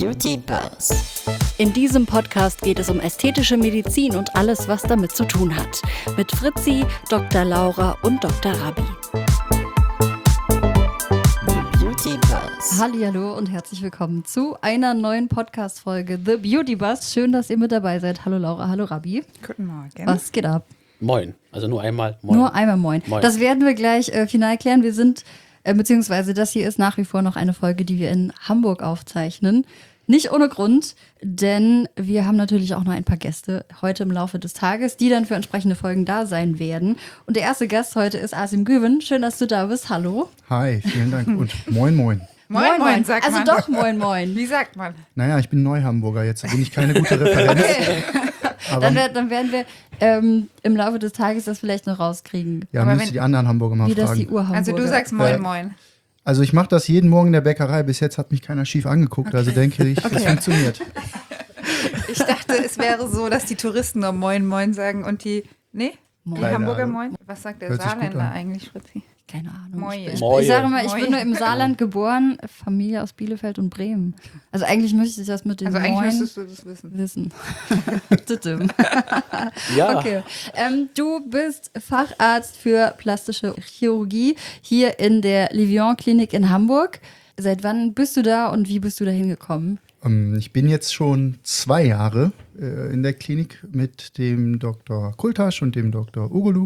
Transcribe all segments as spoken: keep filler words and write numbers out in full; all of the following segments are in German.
Beauty Buzz. In diesem Podcast geht es um ästhetische Medizin und alles, was damit zu tun hat. Mit Fritzi, Doktor Laura und Doktor Rabi. Beauty Buzz. Hallihallo und herzlich willkommen zu einer neuen Podcast-Folge The Beauty Buzz. Schön, dass ihr mit dabei seid. Hallo Laura, hallo Rabi. Guten Morgen. Was geht ab? Moin, also nur einmal moin. Nur einmal moin. Moin. Das werden wir gleich äh, final klären. Wir sind, äh, beziehungsweise das hier ist nach wie vor noch eine Folge, die wir in Hamburg aufzeichnen. Nicht ohne Grund, denn wir haben natürlich auch noch ein paar Gäste heute im Laufe des Tages, die dann für entsprechende Folgen da sein werden. Und der erste Gast heute ist Asim Güven. Schön, dass du da bist. Hallo. Hi, vielen Dank und moin moin. Moin, moin, moin, sagt also man. doch moin, moin. Wie sagt man? Naja, ich bin Neuhamburger, jetzt bin ich keine gute Referenz. Aber Dann, wer- dann werden wir ähm, im Laufe des Tages das vielleicht noch rauskriegen, ja, Aber müsst ihr wenn- die anderen Hamburger mal wie das die fragen. Urhamburger. Also du sagst moin, Äh, moin. Also ich mache das jeden Morgen in der Bäckerei. Bis jetzt hat mich keiner schief angeguckt, also denke ich, das funktioniert. Ich dachte, es wäre so, dass die Touristen nur moin, moin sagen und die, nee? Die Keine Hamburger Ahnung. moin? Was sagt der Hört sich gut Saarländer an. eigentlich, Fritzi? Keine Ahnung. Moje. Ich, ich, Moje. ich sage mal, ich Moje. bin nur im Saarland geboren, Familie aus Bielefeld und Bremen. Also eigentlich müsste ich das mit den Also eigentlich Moin müsstest du das wissen. wissen. Tudum. Ja, Okay. Ähm, du bist Facharzt für plastische Chirurgie hier in der Livion Klinik in Hamburg. Seit wann bist du da und wie bist du da hingekommen? Ähm, Ich bin jetzt schon zwei Jahre äh, in der Klinik mit dem Doktor Kultasch und dem Doktor Ugolu.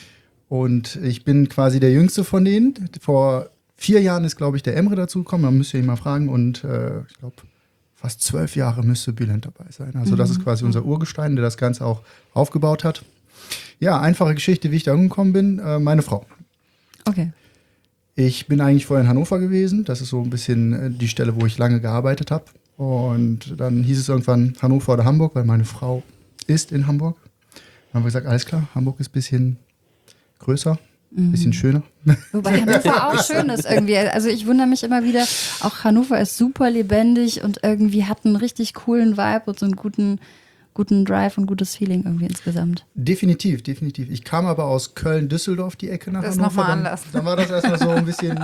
Und ich bin quasi der Jüngste von denen. Vor vier Jahren ist, glaube ich, der Emre dazugekommen. Da müsst ihr ihn mal fragen. Und äh, ich glaube, fast zwölf Jahre müsste Bülent dabei sein. Also das ist quasi unser Urgestein, der das Ganze auch aufgebaut hat. Ja, einfache Geschichte, wie ich da angekommen bin. Äh, meine Frau. Okay. Ich bin eigentlich vorher in Hannover gewesen. Das ist so ein bisschen äh, die Stelle, wo ich lange gearbeitet habe. Und dann hieß es irgendwann Hannover oder Hamburg, weil meine Frau ist in Hamburg. Dann haben wir gesagt, alles klar, Hamburg ist ein bisschen größer, ein bisschen schöner. Wobei Hannover auch schön ist irgendwie. Also ich wundere mich immer wieder, auch Hannover ist super lebendig und irgendwie hat einen richtig coolen Vibe und so einen guten, guten Drive und gutes Feeling irgendwie insgesamt. Definitiv, definitiv. Ich kam aber aus Köln, Düsseldorf, die Ecke nach Das Hannover. noch mal dann, anders. dann war das erstmal so ein bisschen.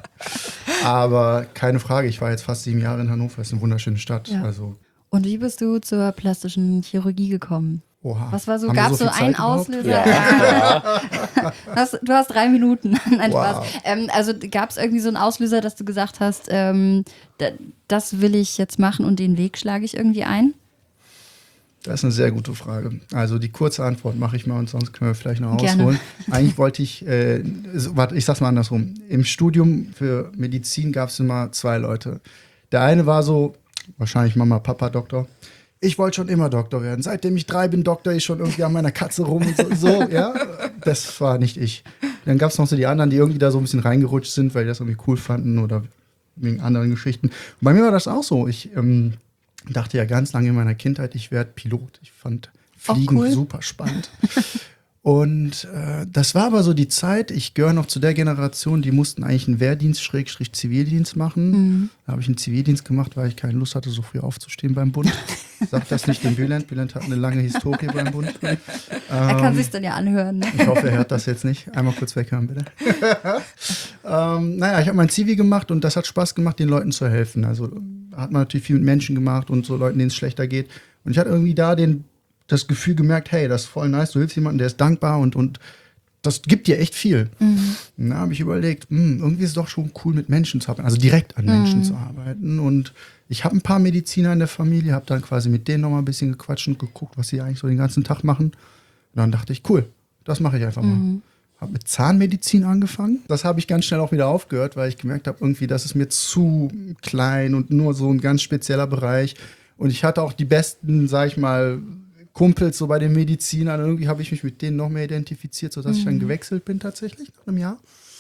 Aber keine Frage, ich war jetzt fast sieben Jahre in Hannover. Ist eine wunderschöne Stadt. Ja. Also, Und wie bist du zur plastischen Chirurgie gekommen? oha. Was war so, Haben wir gab es so, viel einen Zeit überhaupt? Auslöser? ja. Was, du hast drei Minuten. Nein, Wow. Spaß. Ähm, also gab es irgendwie so einen Auslöser, dass du gesagt hast, ähm, da, das will ich jetzt machen und den Weg schlage ich irgendwie ein? Das ist eine sehr gute Frage. Also die kurze Antwort mache ich mal und sonst können wir vielleicht noch Gerne. ausholen. Eigentlich wollte ich, äh, so, warte, ich sag's mal andersrum. Im Studium für Medizin gab es immer zwei Leute. Der eine war so, wahrscheinlich Mama, Papa, Doktor. Ich wollte schon immer Doktor werden. Seitdem ich drei bin, Doktor ich schon irgendwie an meiner Katze rum und so. so ja, das war nicht ich. Dann gab es noch so die anderen, die irgendwie da so ein bisschen reingerutscht sind, weil die das irgendwie cool fanden oder wegen anderen Geschichten. Und bei mir war das auch so. Ich ähm, dachte ja ganz lange in meiner Kindheit, ich werde Pilot. Ich fand Auch Fliegen cool. super spannend. Und äh, das war aber so die Zeit, ich gehöre noch zu der Generation, die mussten eigentlich einen Wehrdienst, Schrägstrich Zivildienst machen. Mhm. Da habe ich einen Zivildienst gemacht, weil ich keine Lust hatte, so früh aufzustehen beim Bund. Sag das nicht dem Bülent. Bülent hat eine lange Historie beim Bund. Er kann sich dann ja anhören. Ne? Ich hoffe, er hört das jetzt nicht. Einmal kurz weghören, bitte. ähm, naja, ich habe mein Zivi gemacht und das hat Spaß gemacht, den Leuten zu helfen. Also hat man natürlich viel mit Menschen gemacht und so Leuten, denen es schlechter geht. Und ich hatte irgendwie da den, das Gefühl gemerkt, hey, das ist voll nice, du hilfst jemandem, der ist dankbar und, und das gibt dir echt viel. Mhm. Und da habe ich überlegt, mh, irgendwie ist es doch schon cool, mit Menschen zu arbeiten, also direkt an Menschen zu arbeiten. Und ich habe ein paar Mediziner in der Familie, habe dann quasi mit denen noch mal ein bisschen gequatscht und geguckt, was sie eigentlich so den ganzen Tag machen. Und dann dachte ich, cool, das mache ich einfach mal. Habe mit Zahnmedizin angefangen. Das habe ich ganz schnell auch wieder aufgehört, weil ich gemerkt habe, irgendwie, das ist mir zu klein und nur so ein ganz spezieller Bereich. Und ich hatte auch die besten, sag ich mal, Kumpels so bei den Medizinern. Irgendwie habe ich mich mit denen noch mehr identifiziert, sodass ich dann gewechselt bin tatsächlich nach einem Jahr.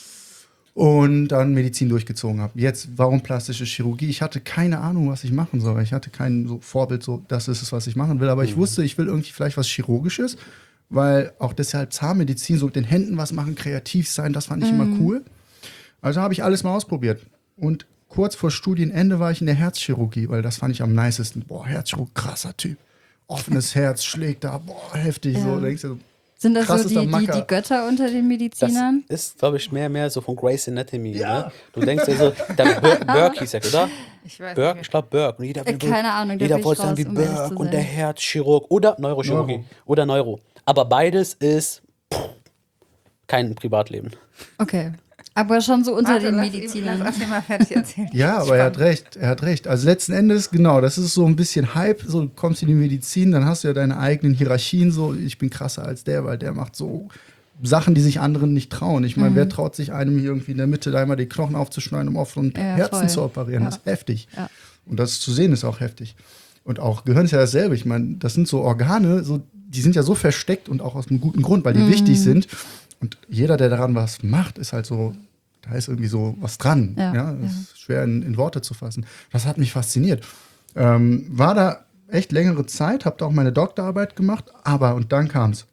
Und dann Medizin durchgezogen habe. Jetzt, warum plastische Chirurgie? Ich hatte keine Ahnung, was ich machen soll. Ich hatte kein so Vorbild, so das ist es, was ich machen will. Aber ich wusste, ich will irgendwie vielleicht was Chirurgisches, weil auch deshalb Zahnmedizin, so mit den Händen was machen, kreativ sein, das fand ich immer cool. Also habe ich alles mal ausprobiert. Und kurz vor Studienende war ich in der Herzchirurgie, weil das fand ich am nicesten. Boah, Herzchirurg, krasser Typ. Offenes Herz schlägt da, boah, heftig. Ja. So, da denkst du so, Sind das so krassester die, die, Macker. die Götter unter den Das Medizinern? ist, glaube ich, mehr mehr so von Grey's Anatomy. Ne? Du denkst ja so, der Bir- Burke hieß er, oder? Ich weiß Burke, nicht. ich glaube Burke. Und jeder, Äh, keine Ahnung, da jeder bin ich wollte sein raus, wie um ehrlich zu Burke und sein. der Herzchirurg oder Neurochirurgie Neuro. oder Neuro. Aber beides ist pff, kein Privatleben. Okay. Aber schon so unter Warte, den lass ihn- Medizinern. Lass ihn mal fertig erzählen. Ja, aber er hat Spannend. recht, er hat recht. Also letzten Endes, genau, das ist so ein bisschen Hype, so du kommst in die Medizin, dann hast du ja deine eigenen Hierarchien, so ich bin krasser als der, weil der macht so Sachen, die sich anderen nicht trauen. Ich meine, wer traut sich einem hier irgendwie in der Mitte da einmal die Knochen aufzuschneiden, um auf so ein Ja, Herzen voll. zu operieren? Ja. Das ist heftig. Ja. Und das zu sehen ist auch heftig. Und auch Gehirn ist ja dasselbe. Ich meine, das sind so Organe, so, die sind ja so versteckt und auch aus einem guten Grund, weil die Mhm. wichtig sind. Und jeder, der daran was macht, ist halt so, da ist irgendwie so was dran. Ja, Ja, das ja. ist schwer in, in Worte zu fassen. Das hat mich fasziniert. Ähm, war da echt längere Zeit, habe da auch meine Doktorarbeit gemacht, aber, und dann kam es.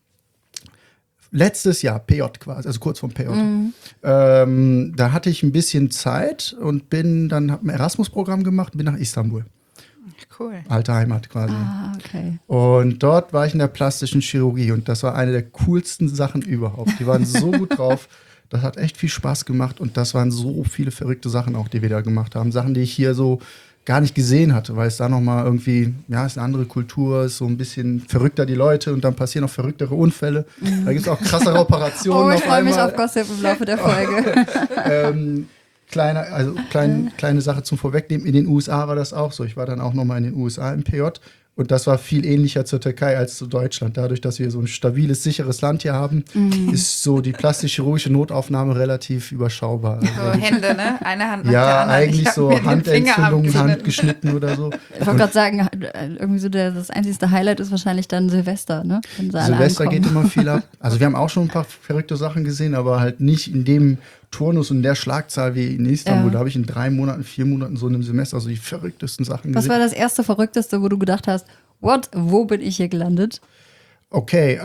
Letztes Jahr, P J quasi, also kurz vorm P J. Mhm. Ähm, da hatte ich ein bisschen Zeit und bin dann, habe ein Erasmus-Programm gemacht und bin nach Istanbul. Cool. Alte Heimat quasi. Ah, okay. Und dort war ich in der plastischen Chirurgie und das war eine der coolsten Sachen überhaupt. Die waren so gut drauf. Das hat echt viel Spaß gemacht und das waren so viele verrückte Sachen auch, die wir da gemacht haben. Sachen, die ich hier so gar nicht gesehen hatte, weil es da nochmal irgendwie, ja, ist eine andere Kultur, ist so ein bisschen verrückter die Leute und dann passieren auch verrücktere Unfälle. Da gibt es auch krassere Operationen Oh, ich auf freue mich einmal. auf Gossip im Laufe der Folge. ähm, kleine, also klein, kleine Sache zum Vorwegnehmen. In den U S A war das auch so. Ich war dann auch nochmal in den U S A im P J. Und das war viel ähnlicher zur Türkei als zu Deutschland. Dadurch, dass wir so ein stabiles, sicheres Land hier haben, ist so die plastisch-chirurgische Notaufnahme relativ überschaubar. So Also, Hände, ne? Eine Hand nach der ja, anderen. Ich eigentlich hab so mir den Finger Handentzündung, abgeschnitten. Hand geschnitten oder so. Ich wollte gerade sagen, irgendwie so der, das einzige Highlight ist wahrscheinlich dann Silvester, ne? Wenn sie alle Silvester ankommen. geht immer viel ab. Also wir haben auch schon ein paar verrückte Sachen gesehen, aber halt nicht in dem Turnus und der Schlagzahl wie in Istanbul. Ja. Da habe ich in drei Monaten, vier Monaten so in einem Semester so die verrücktesten Sachen Was gesehen. war das erste Verrückteste, wo du gedacht hast, what, wo bin ich hier gelandet? Okay,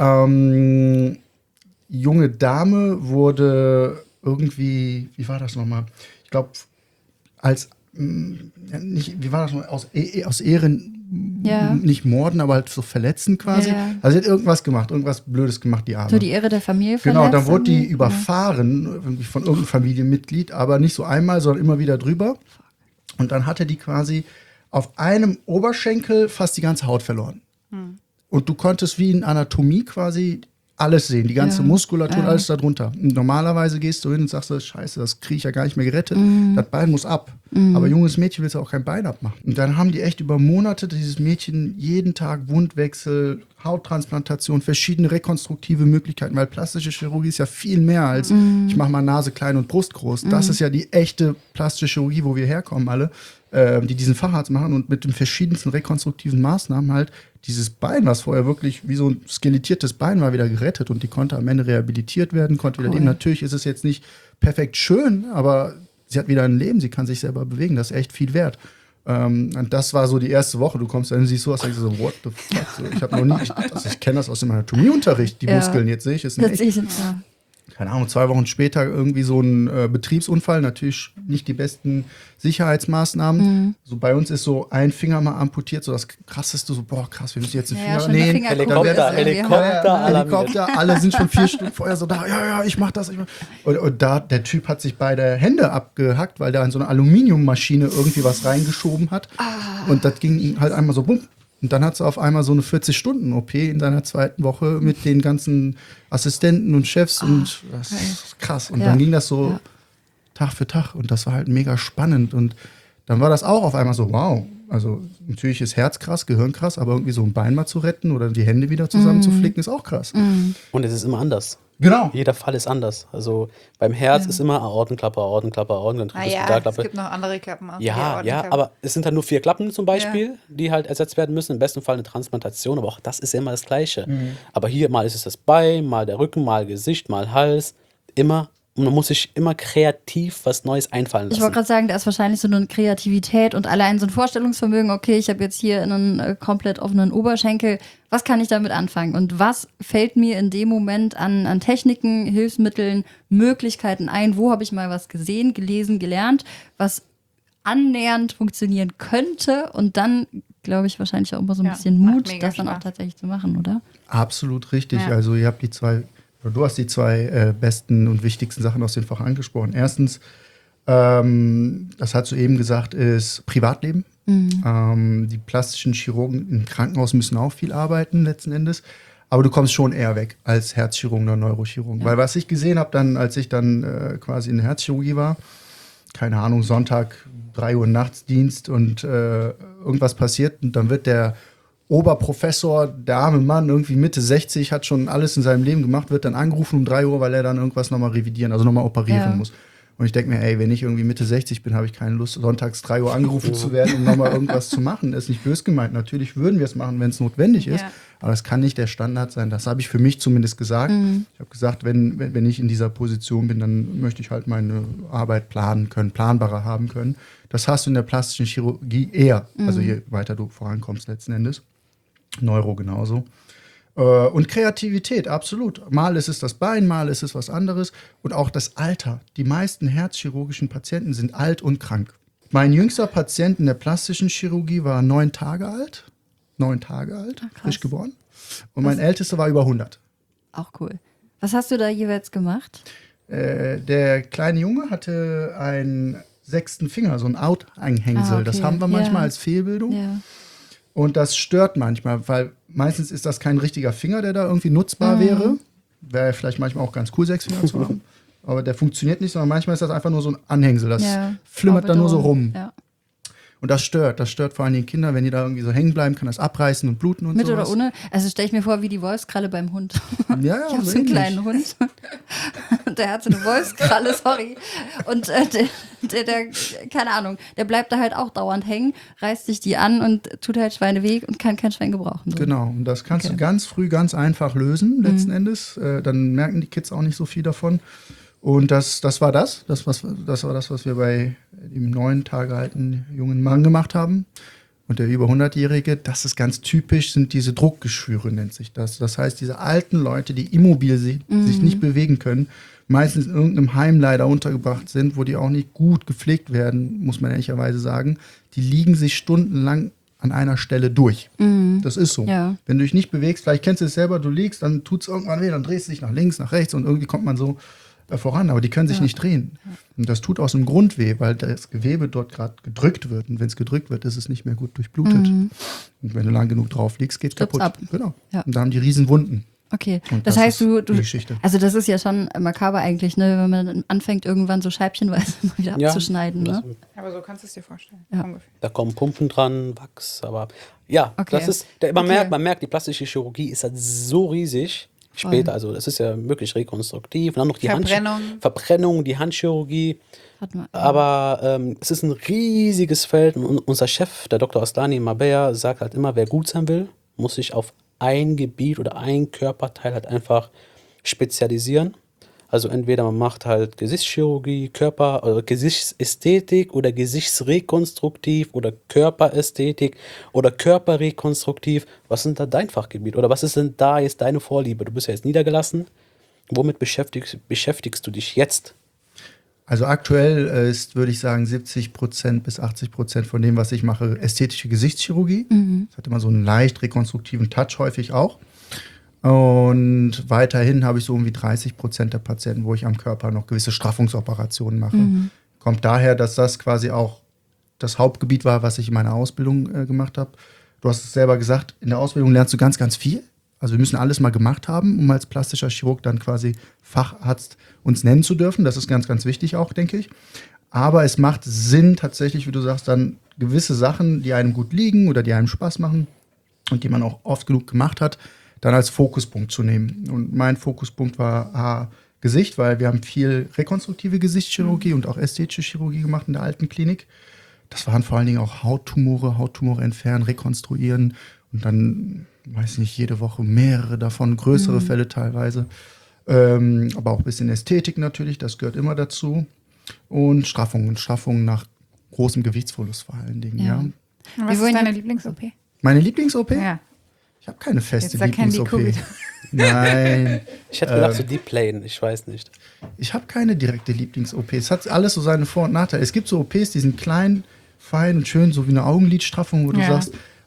ähm, junge Dame wurde irgendwie, wie war das nochmal? Ich glaube, als, mh, ja, nicht, wie war das nochmal? Aus, eh- aus Ehren, Ja. nicht morden, aber halt so verletzen quasi. Ja, ja. Also sie hat irgendwas gemacht, irgendwas Blödes gemacht, die Arme. So die Ehre der Familie Genau, verletzt dann wurde die irgendwie? überfahren irgendwie von irgendeinem Familienmitglied, aber nicht so einmal, sondern immer wieder drüber. Und dann hatte die quasi auf einem Oberschenkel fast die ganze Haut verloren. Und du konntest wie in Anatomie quasi alles sehen, die ganze Ja, Muskulatur, ja. alles darunter. Und normalerweise gehst du hin und sagst, scheiße, das kriege ich ja gar nicht mehr gerettet, Mhm. das Bein muss ab. Aber junges Mädchen willst du auch kein Bein abmachen. Und dann haben die echt über Monate dieses Mädchen jeden Tag Wundwechsel, Hauttransplantation, verschiedene rekonstruktive Möglichkeiten, weil plastische Chirurgie ist ja viel mehr als ich mache mal Nase klein und Brust groß. Das ist ja die echte plastische Chirurgie, wo wir herkommen alle, äh, die diesen Facharzt machen und mit den verschiedensten rekonstruktiven Maßnahmen halt dieses Bein, was vorher wirklich wie so ein skelettiertes Bein war, wieder gerettet und die konnte am Ende rehabilitiert werden, konnte wieder Cool. leben. Natürlich ist es jetzt nicht perfekt schön, aber sie hat wieder ein Leben, sie kann sich selber bewegen, das ist echt viel wert. Ähm, und das war so die erste Woche. Du kommst dann, siehst sowas, denkst du so, what the fuck? So, ich habe noch nie, ich, also ich kenne das aus dem Anatomieunterricht, die Ja. Muskeln, jetzt sehe ich es Das nicht. sehe ich jetzt, ja. Keine Ahnung, zwei Wochen später irgendwie so ein äh, Betriebsunfall, natürlich nicht die besten Sicherheitsmaßnahmen. Mhm. So bei uns ist so ein Finger mal amputiert, so das krasseste, so boah krass, wir müssen jetzt einen Ja, ja, Finger schon der nähen. Fingerkuppe Dann wird Helikopter, das irgendwie- Helikopter, Ja, alarmiert. Helikopter, alle sind schon vier Stunden vorher so da, ja, ja, ich mach das. Ich mach. Und, und da, der Typ hat sich beide Hände abgehackt, weil der in so eine Aluminiummaschine irgendwie was reingeschoben hat. Und das ging halt einmal so bumm. Und dann hat sie auf einmal so eine vierzig-Stunden-O P in seiner zweiten Woche mit den ganzen Assistenten und Chefs und das ist krass. Und Ja. dann ging das so Ja. Tag für Tag und das war halt mega spannend. Und dann war das auch auf einmal so, wow. Also natürlich ist Herz krass, Gehirn krass, aber irgendwie so ein Bein mal zu retten oder die Hände wieder zusammenzuflicken, ist auch krass. Und es ist immer anders. Genau. Jeder Fall ist anders. Also beim Herz ist immer Aortenklappe, Aortenklappe, Aortenklappe, Ah ja, es Hospitalklappe. gibt noch andere Klappen. außer Ja, die ja, Aortenklappe. aber es sind halt nur vier Klappen zum Beispiel, die halt ersetzt werden müssen. Im besten Fall eine Transplantation, aber auch das ist ja immer das Gleiche. Aber hier mal ist es das Bein, mal der Rücken, mal Gesicht, mal Hals. Immer. Und man muss sich immer kreativ was Neues einfallen lassen. Ich wollte gerade sagen, da ist wahrscheinlich so eine Kreativität und allein so ein Vorstellungsvermögen, okay, ich habe jetzt hier einen äh, komplett offenen Oberschenkel, was kann ich damit anfangen? Und was fällt mir in dem Moment an, an Techniken, Hilfsmitteln, Möglichkeiten ein? Wo habe ich mal was gesehen, gelesen, gelernt, was annähernd funktionieren könnte? Und dann glaube ich, wahrscheinlich auch immer so ein Ja, bisschen macht Mut, mega das dann auch Spaß. tatsächlich zu machen, oder? Absolut richtig. Ja. Also ihr habt die zwei, oder du hast die zwei äh, besten und wichtigsten Sachen aus dem Fach angesprochen. Erstens, ähm, das hast du eben gesagt, ist Privatleben. Ähm, die plastischen Chirurgen im Krankenhaus müssen auch viel arbeiten letzten Endes. Aber du kommst schon eher weg als Herzchirurgen oder Neurochirurgen. Weil was ich gesehen habe, dann, als ich dann äh, quasi in der Herzchirurgie war, keine Ahnung, Sonntag, drei Uhr nachts Dienst und äh, irgendwas passiert und dann wird der Oberprofessor, der arme Mann, irgendwie Mitte sechzig, hat schon alles in seinem Leben gemacht, wird dann angerufen um drei Uhr, weil er dann irgendwas nochmal revidieren, also nochmal operieren Ja. muss. Und ich denke mir, ey, wenn ich irgendwie Mitte sechzig bin, habe ich keine Lust, sonntags drei Uhr angerufen zu werden, um nochmal irgendwas zu machen. Ist nicht böse gemeint. Natürlich würden wir es machen, wenn es notwendig ist. Ja. Aber das kann nicht der Standard sein. Das habe ich für mich zumindest gesagt. Ich habe gesagt, wenn, wenn wenn ich in dieser Position bin, dann möchte ich halt meine Arbeit planen können, planbarer haben können. Das hast du in der plastischen Chirurgie eher. Also je weiter du vorankommst letzten Endes. Neuro genauso. Äh, Und Kreativität, absolut. Mal ist es das Bein, mal ist es was anderes. Und auch das Alter. Die meisten herzchirurgischen Patienten sind alt und krank. Mein jüngster Patient in der plastischen Chirurgie war neun Tage alt. Neun Tage alt, krass. frisch geboren. Und mein ältester war über hundert. Auch cool. Was hast du da jeweils gemacht? Äh, der kleine Junge hatte einen sechsten Finger, so ein Out-Einhängsel. Ah, okay. Das haben wir manchmal Ja. als Fehlbildung. Ja. Und das stört manchmal, weil meistens ist das kein richtiger Finger, der da irgendwie nutzbar wäre. Wäre vielleicht manchmal auch ganz cool, sechs Finger zu haben. Aber der funktioniert nicht, sondern manchmal ist das einfach nur so ein Anhängsel. Das Ja. flimmert da nur so rum. Ja. Und das stört. Das stört vor allen Dingen Kinder, wenn die da irgendwie so hängen bleiben, kann das abreißen und bluten und Mit sowas. oder ohne? Also stelle ich mir vor, wie die Wolfskralle beim Hund. Ja, ja, Ich habe so so einen ähnlich. kleinen Hund. Und der hat so eine Wolfskralle, sorry. Und äh, der, der, der, keine Ahnung, der bleibt da halt auch dauernd hängen, reißt sich die an und tut halt Schweine weh und kann kein Schwein gebrauchen. So. Genau, und das kannst Okay. du ganz früh, ganz einfach lösen, letzten Endes. Äh, dann merken die Kids auch nicht so viel davon. Und das, das war das. Das, was, das war das, was wir bei dem neun Tage alten jungen Mann gemacht haben. Und der über hundertjährige, das ist ganz typisch, sind diese Druckgeschwüre, nennt sich das. Das heißt, diese alten Leute, die immobil sind, sich nicht bewegen können, meistens in irgendeinem Heim leider untergebracht sind, wo die auch nicht gut gepflegt werden, muss man ehrlicherweise sagen, die liegen sich stundenlang an einer Stelle durch. Das ist so. Ja. Wenn du dich nicht bewegst, vielleicht kennst du es selber, du liegst, dann tut es irgendwann weh, dann drehst du dich nach links, nach rechts und irgendwie kommt man so äh, voran, aber die können sich nicht drehen. Und das tut aus dem Grund weh, weil das Gewebe dort gerade gedrückt wird. Und wenn es gedrückt wird, ist es nicht mehr gut durchblutet. Und wenn du lang genug drauf liegst, geht's Stirbt's kaputt. ab. Genau. Ja. Und da haben die riesen Wunden. Okay, Und das, das heißt, ist du, die du, Geschichte. also das ist ja schon makaber eigentlich, ne, wenn man dann anfängt, irgendwann so scheibchenweise mal wieder Ja, abzuschneiden. das, Ne? Aber so kannst du es dir vorstellen. Ja. Ungefähr. da kommen Pumpen dran, Wachs, aber ja, Okay. das ist, der, man, Okay. merkt, man merkt, die plastische Chirurgie ist halt so riesig. Später, also das ist ja wirklich rekonstruktiv. Und dann noch die Verbrennung. Hand, Verbrennung, die Handchirurgie. Warte mal. Aber ähm, es ist ein riesiges Feld. Und unser Chef, der Doktor Aslani Mabea, sagt halt immer, wer gut sein will, muss sich auf ein Gebiet oder ein Körperteil halt einfach spezialisieren. Also entweder man macht halt Gesichtschirurgie, Körper, oder Gesichtsästhetik oder Gesichtsrekonstruktiv oder Körperästhetik oder Körperrekonstruktiv. Was ist denn da dein Fachgebiet? Oder was ist denn da jetzt deine Vorliebe? Du bist ja jetzt niedergelassen. Womit beschäftigst, beschäftigst du dich jetzt? Also aktuell äh, ist, würde ich sagen, siebzig Prozent bis achtzig Prozent von dem, was ich mache, ästhetische Gesichtschirurgie. Das hat immer so einen leicht rekonstruktiven Touch, häufig auch. Und weiterhin habe ich so um die dreißig Prozent der Patienten, wo ich am Körper noch gewisse Straffungsoperationen mache. Kommt daher, dass das quasi auch das Hauptgebiet war, was ich in meiner Ausbildung äh, gemacht habe. Du hast es selber gesagt, in der Ausbildung lernst du ganz, ganz viel. Also wir müssen alles mal gemacht haben, um als plastischer Chirurg dann quasi Facharzt uns nennen zu dürfen. Das ist ganz, ganz wichtig auch, denke ich. Aber es macht Sinn tatsächlich, wie du sagst, dann gewisse Sachen, die einem gut liegen oder die einem Spaß machen und die man auch oft genug gemacht hat, dann als Fokuspunkt zu nehmen. Und mein Fokuspunkt war A, Gesicht, weil wir haben viel rekonstruktive Gesichtschirurgie und auch ästhetische Chirurgie gemacht in der alten Klinik. Das waren vor allen Dingen auch Hauttumore, Hauttumore entfernen, rekonstruieren und dann, weiß nicht, jede Woche mehrere davon, größere Mhm. Fälle teilweise. Ähm, aber auch ein bisschen Ästhetik natürlich, das gehört immer dazu. Und Straffungen, Straffungen nach großem Gewichtsverlust vor allen Dingen, Ja. ja. Und Wir was wollen ist deine ja- Lieblings-O P? Meine Lieblings-O P? Ja. Ich habe keine feste Jetzt erkennen die Lieblings-O P. Covid. Nein, Ich hätte gedacht, so Deep Plane, ich weiß nicht. ich habe keine direkte Lieblings-O P. Es hat alles so seine Vor- und Nachteile. Es gibt so O Ps, die sind klein, fein und schön, so wie eine Augenlidstraffung, wo du Ja. sagst,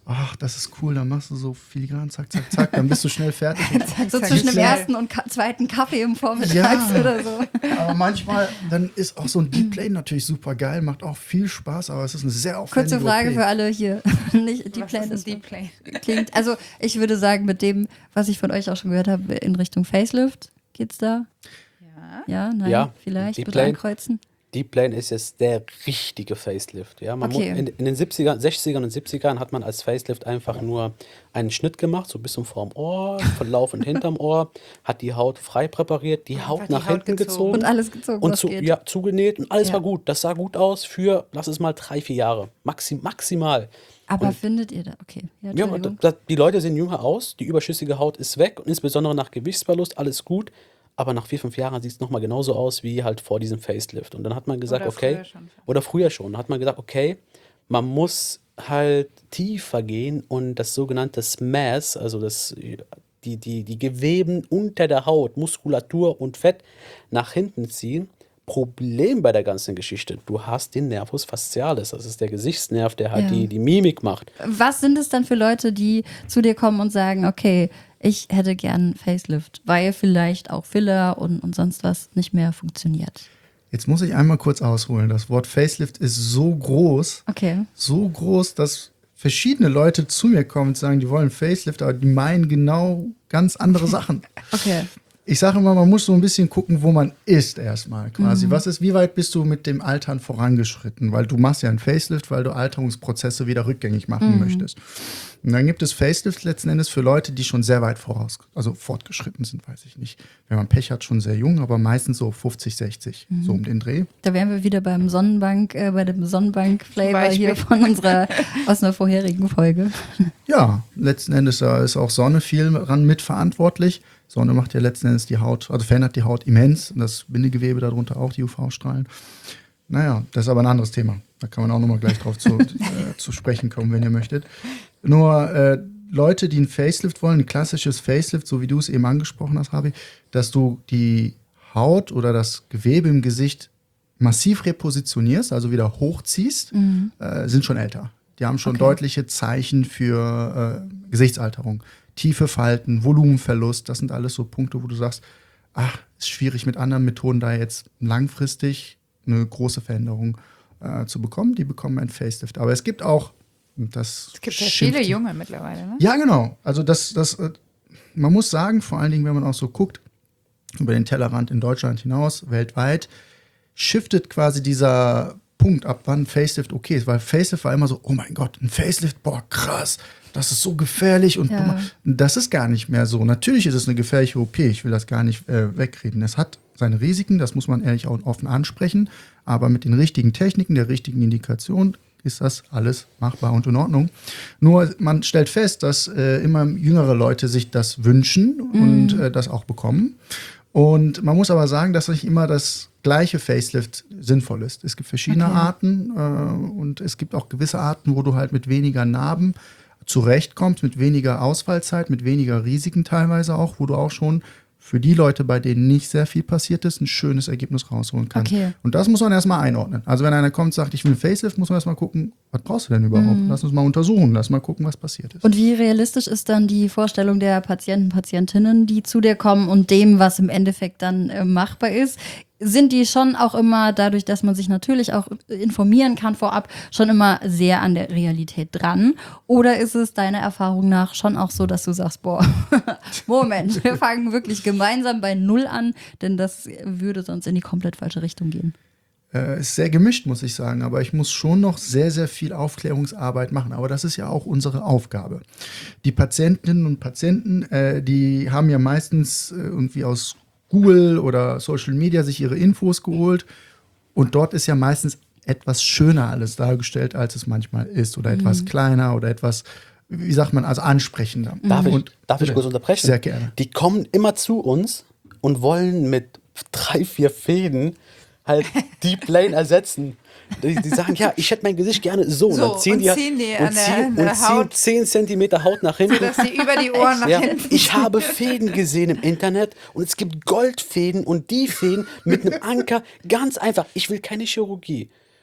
ach, das ist cool, dann machst du so filigran, zack, zack, zack, dann bist du schnell fertig. Und So Zack, zwischen dem zack. ersten und ka- zweiten Kaffee im Vormittags Ja. oder so. aber manchmal, dann ist auch so ein Deep Plane natürlich super geil, macht auch viel Spaß, aber es ist eine sehr aufwendige Kurze Frage O P. für alle hier. Nicht, die Was Plan ist ein ist Deep Plane? klingt. Also ich würde sagen, mit dem, was ich von euch auch schon gehört habe, in Richtung Facelift geht's da. Ja. Ja, nein, Ja, vielleicht Deep bitte Plane. ankreuzen. Deep Plane ist jetzt der richtige Facelift. Ja, man Okay. mu- in, in den siebzigern, sechzigern und siebzigern hat man als Facelift einfach nur einen Schnitt gemacht, so bis zum vorm Ohr, Verlauf und hinterm Ohr, hat die Haut frei präpariert, die Haut die nach Haut hinten gezogen. gezogen Und alles gezogen, und was zu, geht. ja, zugenäht und alles Ja. war gut. Das sah gut aus für, lass es mal drei, vier Jahre, Maxim, maximal. Aber Und- findet ihr da, okay. Ja, Ja, Entschuldigung. da, da, die Leute sehen jünger aus, die überschüssige Haut ist weg und insbesondere nach Gewichtsverlust alles gut. Aber nach vier, fünf Jahren sieht es nochmal genauso aus wie halt vor diesem Facelift. Und dann hat man gesagt, Oder okay, früher schon. oder früher schon, dann hat man gesagt, okay, man muss halt tiefer gehen und das sogenannte S M A S, also das, die, die, die Geweben unter der Haut, Muskulatur und Fett nach hinten ziehen. Problem bei der ganzen Geschichte, du hast den Nervus fascialis, das ist der Gesichtsnerv, der halt Ja. die, die Mimik macht. Was sind es dann für Leute, die zu dir kommen und sagen, okay, ich hätte gern Facelift, weil vielleicht auch Filler und, und sonst was nicht mehr funktioniert? Jetzt muss ich einmal kurz ausholen. Das Wort Facelift ist so groß, Okay. so groß, dass verschiedene Leute zu mir kommen und sagen, die wollen Facelift, aber die meinen genau ganz andere Sachen. Okay. Ich sage immer, man muss so ein bisschen gucken, wo man ist erstmal quasi. Was ist, wie weit bist du mit dem Altern vorangeschritten? Weil du machst ja einen Facelift, weil du Alterungsprozesse wieder rückgängig machen möchtest. Und dann gibt es Facelifts letzten Endes für Leute, die schon sehr weit voraus, also fortgeschritten sind, weiß ich nicht. Wenn man Pech hat, schon sehr jung, aber meistens so fünfzig, sechzig, so um den Dreh. Da wären wir wieder beim Sonnenbank, äh, bei dem Sonnenbank-Flavor Beispiel. hier von unserer, aus einer vorherigen Folge. Ja, letzten Endes da ist auch Sonne viel dran mitverantwortlich. Sonne macht ja letzten Endes die Haut, also verändert die Haut immens. Und das Bindegewebe darunter auch, die U V-Strahlen. Naja, das ist aber ein anderes Thema. Da kann man auch nochmal gleich drauf zu, äh, zu sprechen kommen, wenn ihr möchtet. Nur äh, Leute, die ein Facelift wollen, ein klassisches Facelift, so wie du es eben angesprochen hast, Ravi, dass du die Haut oder das Gewebe im Gesicht massiv repositionierst, also wieder hochziehst, äh, sind schon älter. Die haben schon Okay. deutliche Zeichen für äh, Gesichtsalterung. Tiefe Falten, Volumenverlust, das sind alles so Punkte, wo du sagst, ach, ist schwierig mit anderen Methoden da jetzt langfristig eine große Veränderung äh, zu bekommen. Die bekommen ein Facelift. Aber es gibt auch, und das Es gibt ja schimpft- viele Junge mittlerweile, ne? Ja, genau. Also das, das, äh, man muss sagen, vor allen Dingen, wenn man auch so guckt, über den Tellerrand in Deutschland hinaus, weltweit, shiftet quasi dieser Punkt ab, wann Facelift okay ist. Weil Facelift war immer so, oh mein Gott, ein Facelift, boah, krass, das ist so gefährlich. Und Ja. das ist gar nicht mehr so. Natürlich ist es eine gefährliche O P, ich will das gar nicht äh, wegreden. Es hat seine Risiken, das muss man ehrlich auch offen ansprechen. Aber mit den richtigen Techniken, der richtigen Indikation ist das alles machbar und in Ordnung. Nur man stellt fest, dass äh, immer jüngere Leute sich das wünschen und äh, das auch bekommen. Und man muss aber sagen, dass nicht immer das gleiche Facelift sinnvoll ist. Es gibt verschiedene Okay. Arten äh, und es gibt auch gewisse Arten, wo du halt mit weniger Narben zurechtkommst, mit weniger Ausfallzeit, mit weniger Risiken teilweise auch, wo du auch schon für die Leute, bei denen nicht sehr viel passiert ist, ein schönes Ergebnis rausholen kannst. Okay. Und das muss man erstmal einordnen. Also wenn einer kommt und sagt, ich will ein Facelift, muss man erstmal gucken, was brauchst du denn überhaupt? Lass uns mal untersuchen, lass mal gucken, was passiert ist. Und wie realistisch ist dann die Vorstellung der Patienten, Patientinnen, die zu dir kommen und dem, was im Endeffekt dann äh, machbar ist? Sind die schon auch immer, dadurch, dass man sich natürlich auch informieren kann vorab, schon immer sehr an der Realität dran? Oder ist es deiner Erfahrung nach schon auch so, dass du sagst, boah, Moment, wir fangen wirklich gemeinsam bei Null an, denn das würde sonst in die komplett falsche Richtung gehen? Äh, ist sehr gemischt, muss ich sagen. Aber ich muss schon noch sehr, sehr viel Aufklärungsarbeit machen. Aber das ist ja auch unsere Aufgabe. Die Patientinnen und Patienten, äh, die haben ja meistens äh, irgendwie aus Google oder Social Media sich ihre Infos geholt. Und dort ist ja meistens etwas schöner alles dargestellt, als es manchmal ist. Oder etwas kleiner oder etwas, wie sagt man, also ansprechender. Darf ich, Und- darf ich bitte. kurz unterbrechen? Sehr gerne. Die kommen immer zu uns und wollen mit drei, vier Fäden halt Deep Plane ersetzen. Die, die sagen, ja, ich hätte mein Gesicht gerne so. So, dann ziehen und die, ziehen die und an der- ziehen, an der und ziehen Haut. zehn Zentimeter Haut nach hinten. Dass sie über die Ohren nach Ja, hinten. ich habe Fäden gesehen im Internet und es gibt Goldfäden und die Fäden mit einem Anker. Ganz einfach. Ich will keine Chirurgie.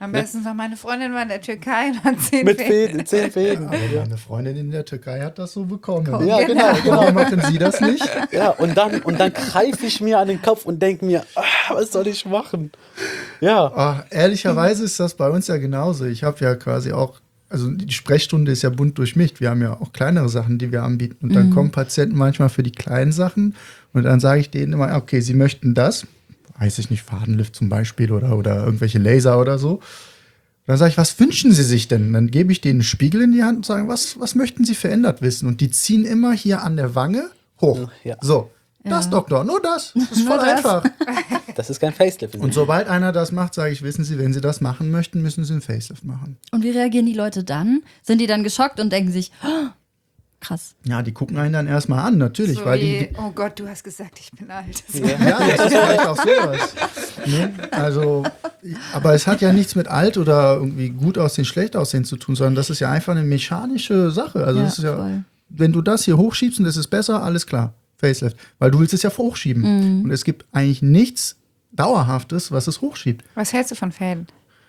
Am besten noch meine Freundin war in der Türkei und hat zehn Mit Fäden. Fäden, zehn Fäden. Aber meine Freundin in der Türkei hat das so bekommen. Ja, genau, genau. Warum machen Sie das nicht? Ja, und dann, und dann greife ich mir an den Kopf und denke mir, ah, was soll ich machen? Ja. Ach, ehrlicherweise ist das bei uns ja genauso. Ich habe ja quasi auch, also die Sprechstunde ist ja bunt durchmischt. Wir haben ja auch kleinere Sachen, die wir anbieten. Und dann kommen Patienten manchmal für die kleinen Sachen. Und dann sage ich denen immer, okay, sie möchten das. Weiß ich nicht, Fadenlift zum Beispiel oder, oder irgendwelche Laser oder so. Dann sage ich, was wünschen Sie sich denn? Dann gebe ich denen einen Spiegel in die Hand und sage, was, was möchten Sie verändert wissen? Und die ziehen immer hier an der Wange hoch. Ja. So, das Doktor, nur das. Das ist voll Nur das. einfach. Das ist kein Facelift. Und sobald einer das macht, sage ich, wissen Sie, wenn Sie das machen möchten, müssen Sie einen Facelift machen. Und wie reagieren die Leute dann? Sind die dann geschockt und denken sich, oh, krass. Ja, die gucken einen dann erstmal an, natürlich. So weil die, wie, oh Gott, du hast gesagt, ich bin alt. Ja, das ist vielleicht auch sowas. Ne? Also, aber es hat ja nichts mit alt oder irgendwie gut aussehen, schlecht aussehen zu tun, sondern das ist ja einfach eine mechanische Sache. Also, Ja, das ist ja, voll. wenn du das hier hochschiebst und das ist besser, alles klar. Facelift. Weil du willst es ja hochschieben. Mhm. Und es gibt eigentlich nichts Dauerhaftes, was es hochschiebt. Was hältst du von Fäden?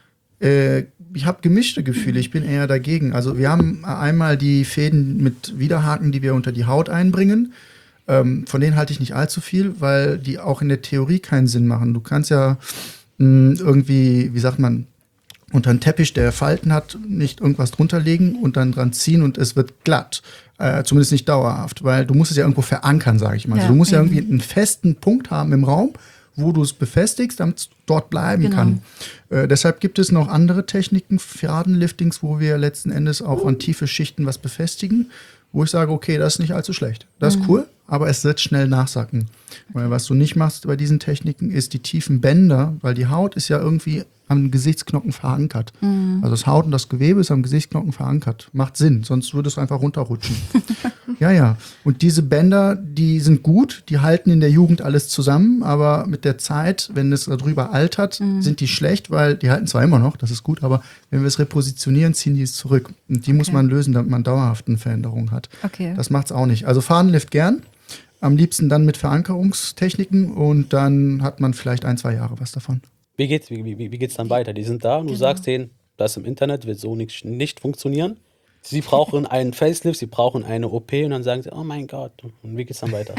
Äh, ich habe gemischte Gefühle, ich bin eher dagegen. Also wir haben einmal die Fäden mit Widerhaken, die wir unter die Haut einbringen. Ähm, von denen halte ich nicht allzu viel, weil die auch in der Theorie keinen Sinn machen. Du kannst ja mh, irgendwie, wie sagt man, unter einen Teppich, der Falten hat, nicht irgendwas drunter legen und dann dran ziehen und es wird glatt. Äh, zumindest nicht dauerhaft, weil du musst es ja irgendwo verankern, sage ich mal. Ja, also du musst ja eben. irgendwie einen festen Punkt haben im Raum, wo du es befestigst, damit es dort bleiben Genau. kann. Äh, deshalb gibt es noch andere Techniken, Fadenliftings, wo wir letzten Endes auch an tiefe Schichten was befestigen, wo ich sage, okay, das ist nicht allzu schlecht. Das ist cool, aber es wird schnell nachsacken. Weil was du nicht machst bei diesen Techniken, ist die tiefen Bänder, weil die Haut ist ja irgendwie am Gesichtsknochen verankert. Also das Haut und das Gewebe ist am Gesichtsknochen verankert. Macht Sinn, sonst würde es einfach runterrutschen. Ja, ja. Und diese Bänder, die sind gut, die halten in der Jugend alles zusammen, aber mit der Zeit, wenn es darüber altert, sind die schlecht, weil die halten zwar immer noch, das ist gut, aber wenn wir es repositionieren, ziehen die es zurück. Und die muss man lösen, damit man dauerhaft eine Veränderung hat. Okay. Das macht es auch nicht. Also Fadenlift gern, am liebsten dann mit Verankerungstechniken und dann hat man vielleicht ein, zwei Jahre was davon. Wie geht's, wie, wie, wie geht's dann weiter? Die sind da und du sagst denen, das im Internet wird so nicht, nicht funktionieren. Sie brauchen einen Facelift, sie brauchen eine O P und dann sagen sie, oh mein Gott, und wie geht's dann weiter?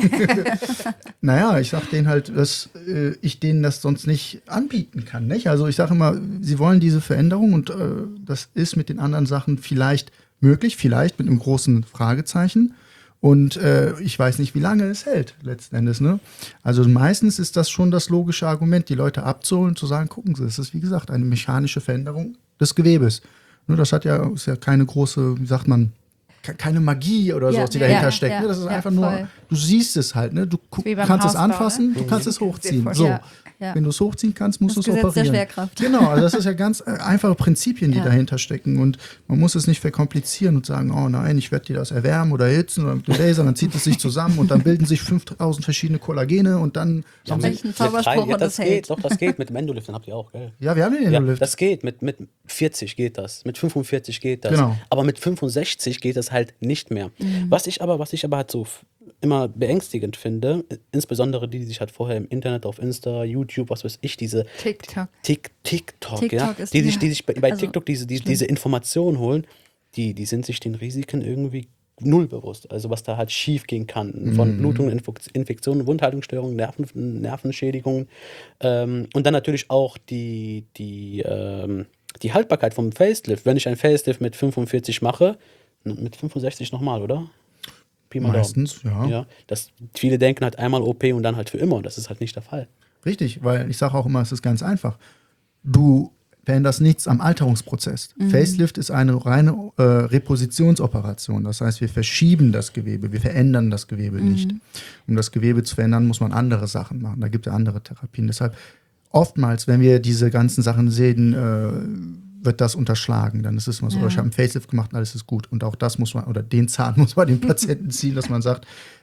Naja, ich sag denen halt, dass äh, ich denen das sonst nicht anbieten kann. Nicht? Also ich sage immer, sie wollen diese Veränderung und äh, das ist mit den anderen Sachen vielleicht möglich, vielleicht mit einem großen Fragezeichen. Und äh, ich weiß nicht, wie lange es hält, letzten Endes. Ne? Also meistens ist das schon das logische Argument, die Leute abzuholen, zu sagen, gucken Sie, es ist wie gesagt eine mechanische Veränderung des Gewebes. Nur das hat ja, ist ja keine große, wie sagt man, ke- keine Magie oder Ja, sowas, die ja, dahinter ja, steckt. ja, ne? Das ist ja, einfach nur, voll. du siehst es halt, ne? Du gu- Wie beim kannst es Hausbau, anfassen, ne? du kannst es hochziehen. vorstellen. So. Ja, ja. Wenn du es hochziehen kannst, musst du Das es Gesetz der operieren. Schwerkraft. Genau, also das ist ja ganz äh, einfache Prinzipien, die Ja. dahinter stecken. Und man muss es nicht verkomplizieren und sagen, oh nein, ich werde dir das erwärmen oder erhitzen oder mit dem Laser, dann zieht es sich zusammen und dann bilden sich fünftausend verschiedene Kollagene und dann haben sie, Welchen Zauberspruch ja, und das das geht, hält. doch, das geht. Mit dem Endolift, den habt ihr auch, gell? ja, wir haben den Ja, Endolift. das geht. Mit, mit vierzig geht das. Mit fünfundvierzig geht das. Genau. Aber mit fünfundsechzig geht das halt nicht mehr. Was ich aber, was ich aber halt so f- immer beängstigend finde, insbesondere die, die sich halt vorher im Internet, auf Insta, YouTube, was weiß ich, diese TikTok. Tik, TikTok, TikTok ja, ist- die sich, ja. die sich bei, bei Also, TikTok diese, die, schlimm. diese Informationen holen, die, die sind sich den Risiken irgendwie null bewusst. Also was da halt schief gehen kann. Von Blutungen, Infek- Infektionen, Wundheilungsstörungen, Nerven, Nervenschädigungen. Ähm, und dann natürlich auch die, die, ähm, die Haltbarkeit vom Facelift. Wenn ich ein Facelift mit fünfundvierzig mache, mit fünfundsechzig nochmal, oder? Pi mal Daumen. Meistens, ja. Ja, das, viele denken halt einmal O P und dann halt für immer. Und das ist halt nicht der Fall. Richtig, weil ich sage auch immer, es ist ganz einfach. Du veränderst nichts am Alterungsprozess. Facelift ist eine reine äh, Repositionsoperation. Das heißt, wir verschieben das Gewebe, wir verändern das Gewebe nicht. Um das Gewebe zu verändern, muss man andere Sachen machen. Da gibt es ja andere Therapien. Deshalb oftmals, wenn wir diese ganzen Sachen sehen, äh, wird das unterschlagen. Dann ist es immer so, Ja. ich habe einen Facelift gemacht und alles ist gut. Und auch das muss man, oder den Zahn muss man den Patienten ziehen, dass man sagt,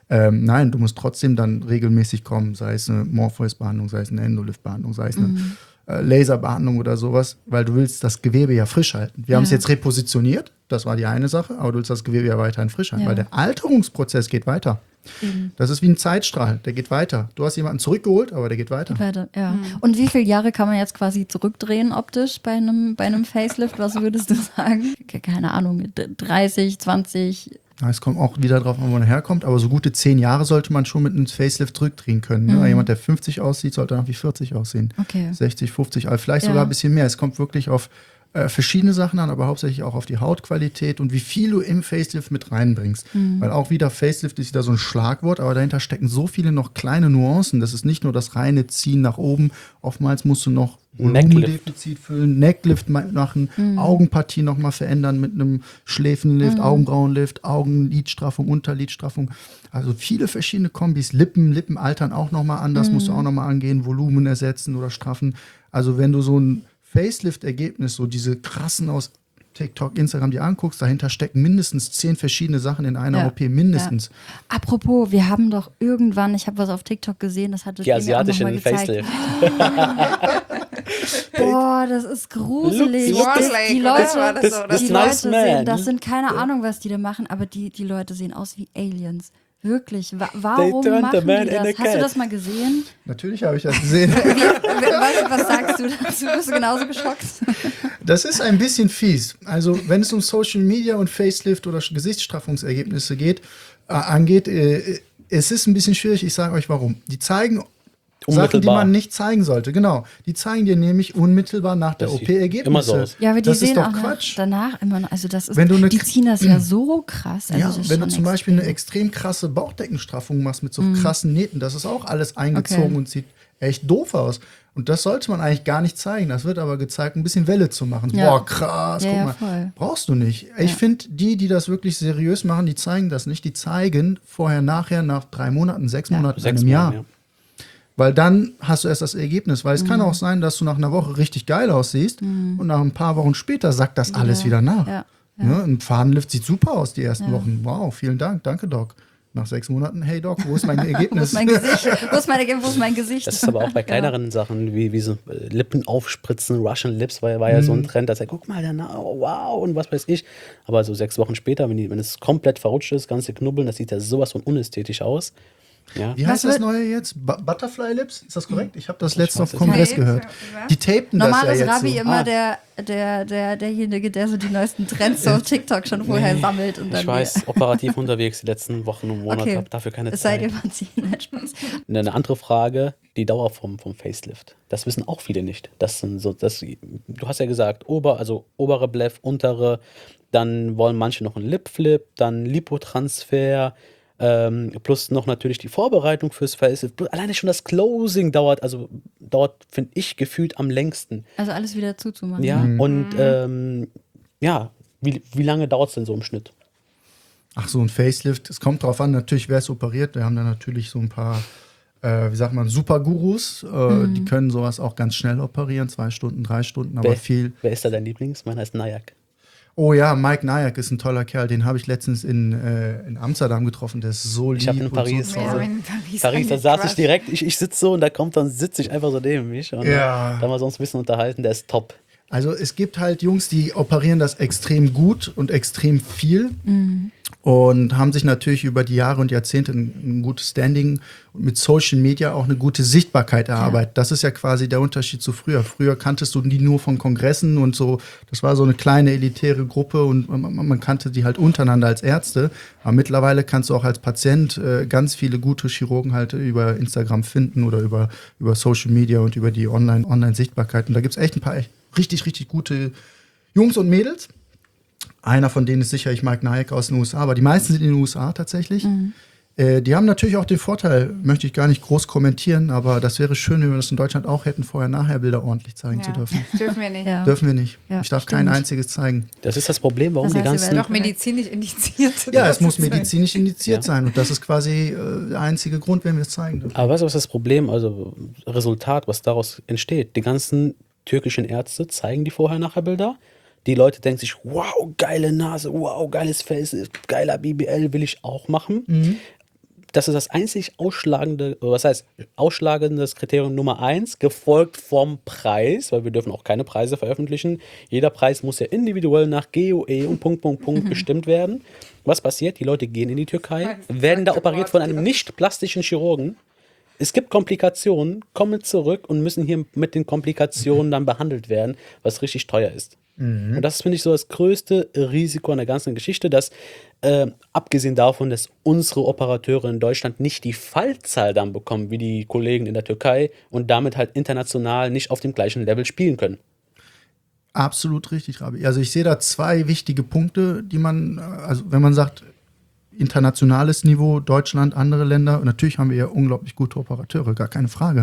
Ähm, nein, du musst trotzdem dann regelmäßig kommen, sei es eine Morpheus-Behandlung, sei es eine Endolift-Behandlung, sei es eine Mhm. äh, Laserbehandlung oder sowas, weil du willst das Gewebe ja frisch halten. Wir haben es Ja. jetzt repositioniert, das war die eine Sache, aber du willst das Gewebe ja weiterhin frisch halten, Ja. weil der Alterungsprozess geht weiter. Das ist wie ein Zeitstrahl, der geht weiter. Du hast jemanden zurückgeholt, aber der geht weiter. Weiter, ja. Und wie viele Jahre kann man jetzt quasi zurückdrehen optisch bei einem, bei einem Facelift? Was würdest du sagen? Ke- Keine Ahnung, d- dreißig, zwanzig? Ja, es kommt auch wieder drauf an, wo man herkommt, aber so gute zehn Jahre sollte man schon mit einem Facelift zurückdrehen können. Ne? Jemand, der fünfzig aussieht, sollte dann wie vierzig aussehen. Okay. sechzig, fünfzig, also vielleicht Ja. sogar ein bisschen mehr. Es kommt wirklich auf äh, verschiedene Sachen an, aber hauptsächlich auch auf die Hautqualität und wie viel du im Facelift mit reinbringst. Weil auch wieder Facelift ist wieder so ein Schlagwort, aber dahinter stecken so viele noch kleine Nuancen. Das ist nicht nur das reine Ziehen nach oben. Oftmals musst du noch Necklift. Volumendefizit füllen, Necklift ma- machen, Augenpartie nochmal verändern mit einem Schläfenlift, Augenbrauenlift, Augenlidstraffung, Unterlidstraffung. Also viele verschiedene Kombis. Lippen, Lippen altern auch nochmal anders, musst du auch nochmal angehen, Volumen ersetzen oder straffen. Also wenn du so ein Facelift-Ergebnis, so diese krassen aus TikTok, Instagram, die anguckst, dahinter stecken mindestens zehn verschiedene Sachen in einer Ja. O P, mindestens. Ja. Apropos, wir haben doch irgendwann, ich habe was auf TikTok gesehen, das hatte Die asiatischen Facelift. Facelift. Boah, das ist gruselig. Look, look, Das, look, die oder Leute, war das so, oder? die This Leute nice sehen, man. das sind keine Ahnung, was die da machen, aber die, die Leute sehen aus wie Aliens. Wirklich. Wa warum turned machen the man die in das? a Hast du cat. das mal gesehen? Natürlich habe ich das gesehen. Was, was sagst du dazu? Bist du genauso geschockt? Das ist ein bisschen fies. Also, wenn es um Social Media und Facelift oder Gesichtsstraffungsergebnisse geht, äh, angeht, äh, es ist ein bisschen schwierig. Ich sage euch warum. Die zeigen Sachen, die Unmittelbar. man nicht zeigen sollte. Genau. Die zeigen dir nämlich unmittelbar nach der Das O sieht P-Ergebnisse. immer so aus. Ja, aber die das sehen ist doch auch nach, Quatsch. danach immer noch. Also das ist, Wenn du eine die K- ziehen das ja so krass. Also Ja, das ist wenn du schon zum Beispiel eine extrem. extrem krasse Bauchdeckenstraffung machst mit so krassen Nähten, das ist auch alles eingezogen Okay. und sieht echt doof aus. Und das sollte man eigentlich gar nicht zeigen. Das wird aber gezeigt, ein bisschen Welle zu machen. Ja. Boah, krass, Ja, guck ja, mal. voll. Brauchst du nicht. Ich Ja. finde, die, die das wirklich seriös machen, die zeigen das nicht. Die zeigen vorher, nachher, nach drei Monaten, sechs Monaten, Sechs einem Jahr. Monate, ja. Weil dann hast du erst das Ergebnis. Weil es Mhm. kann auch sein, dass du nach einer Woche richtig geil aussiehst und nach ein paar Wochen später sackt das alles wieder nach. Ja, Ne? Ein Fadenlift sieht super aus die ersten Ja. Wochen. Wow, vielen Dank. Danke, Doc. Nach sechs Monaten, hey Doc, wo ist mein Wo ist Ergebnis? mein Gesicht? Wo ist, meine, wo ist mein Gesicht? Das ist aber auch bei kleineren Sachen, wie, wie so äh, Lippen aufspritzen, Russian Lips, war, war ja so ein Trend, dass er, guck mal, der Na oh, wow, und was weiß ich. Aber so sechs Wochen später, wenn, die, wenn es komplett verrutscht ist, ganze Knubbeln, das sieht ja sowas von unästhetisch aus. Ja. Wie heißt Was das wird- neue jetzt? Bu Butterfly Lips? Ist das korrekt? Ich habe das letzte auf weiß es Kongress nicht. gehört. Was? Die tapen Normal das ist ja jetzt Ravi so. immer Ah. der, der, der, derjenige, der so die neuesten Trends so auf TikTok schon vorher sammelt. Und dann Ich weiß, operativ unterwegs die letzten Wochen und Monate, Okay. habe dafür keine Es sei Zeit. dir verziehen, nein, Spaß. Eine andere Frage, die Dauer vom, vom Facelift. Das wissen auch viele nicht. Das sind so, das, du hast ja gesagt, ober, also obere Bleph, untere, dann wollen manche noch einen Lipflip, dann Lipotransfer, ähm, plus noch natürlich die Vorbereitung fürs Facelift. Plus alleine schon das Closing dauert, also dauert, finde ich, gefühlt am längsten. Also alles wieder zuzumachen. Ja, und ähm, ja, wie, wie lange dauert es denn so im Schnitt? Ach so, ein Facelift. Es kommt drauf an, natürlich, wer es operiert. Wir haben da natürlich so ein paar, äh, wie sagt man, Super-Gurus. Äh, Die können sowas auch ganz schnell operieren, zwei Stunden, drei Stunden, aber wer, viel. wer ist da dein Lieblings? Meiner ist Nayak. Oh ja, Mike Nayak ist ein toller Kerl. Den habe ich letztens in, äh, in Amsterdam getroffen. Der ist so lieb. Ich hab in und Paris, So Wir toll. haben in Paris, Paris, da saß ich direkt, ich, ich sitze so und da kommt dann, sitze ich einfach so neben mich und Ja. da haben wir uns ein bisschen unterhalten, der ist top. Also es gibt halt Jungs, die operieren das extrem gut und extrem viel und haben sich natürlich über die Jahre und Jahrzehnte ein, ein gutes Standing und mit Social Media auch eine gute Sichtbarkeit erarbeitet. Das ist ja quasi der Unterschied zu früher. Früher kanntest du die nur von Kongressen und so. Das war so eine kleine elitäre Gruppe und man, man kannte die halt untereinander als Ärzte. Aber mittlerweile kannst du auch als Patient äh, ganz viele gute Chirurgen halt über Instagram finden oder über, über Social Media und über die Online- Online-Sichtbarkeit. Und da gibt es echt ein paar echt richtig, richtig gute Jungs und Mädels. Einer von denen ist sicherlich Mike Nayak aus den U S A, aber die meisten sind in den U S A tatsächlich. Äh, die haben natürlich auch den Vorteil, möchte ich gar nicht groß kommentieren, aber das wäre schön, wenn wir das in Deutschland auch hätten, Vorher-Nachher-Bilder ordentlich zeigen zu Ja. dürfen. Dürfen wir nicht. Ja. Dürfen wir nicht. Ja, ich darf stimmt. kein einziges zeigen. Das ist das Problem, warum Das die heißt, sie ganzen... werden Doch medizinisch indiziert. Ja, das es muss zu zeigen. medizinisch indiziert Ja. sein und das ist quasi äh, der einzige Grund, wenn wir es zeigen dürfen. Aber weißt du, was das Problem, also Resultat, was daraus entsteht? Die ganzen türkischen Ärzte zeigen die Vorher-Nachher-Bilder. Die Leute denken sich, wow, geile Nase, wow, geiles Face, geiler B B L, will ich auch machen. das ist das einzig ausschlagende, was heißt, ausschlagendes Kriterium Nummer eins, gefolgt vom Preis, weil wir dürfen auch keine Preise veröffentlichen. Jeder Preis muss ja individuell nach G O E und Punkt, Punkt, Punkt bestimmt werden. Was passiert? Die Leute gehen in die Türkei, werden da operiert von einem nicht plastischen Chirurgen. Es gibt Komplikationen, kommen zurück und müssen hier mit den Komplikationen dann behandelt werden, was richtig teuer ist. Mhm. Und das finde ich so das größte Risiko an der ganzen Geschichte, dass äh, abgesehen davon, dass unsere Operateure in Deutschland nicht die Fallzahl dann bekommen wie die Kollegen in der Türkei und damit halt international nicht auf dem gleichen Level spielen können. Absolut richtig, Rabi. Also ich sehe da zwei wichtige Punkte, die man, also wenn man sagt, internationales Niveau, Deutschland, andere Länder. Und natürlich haben wir ja unglaublich gute Operateure, gar keine Frage.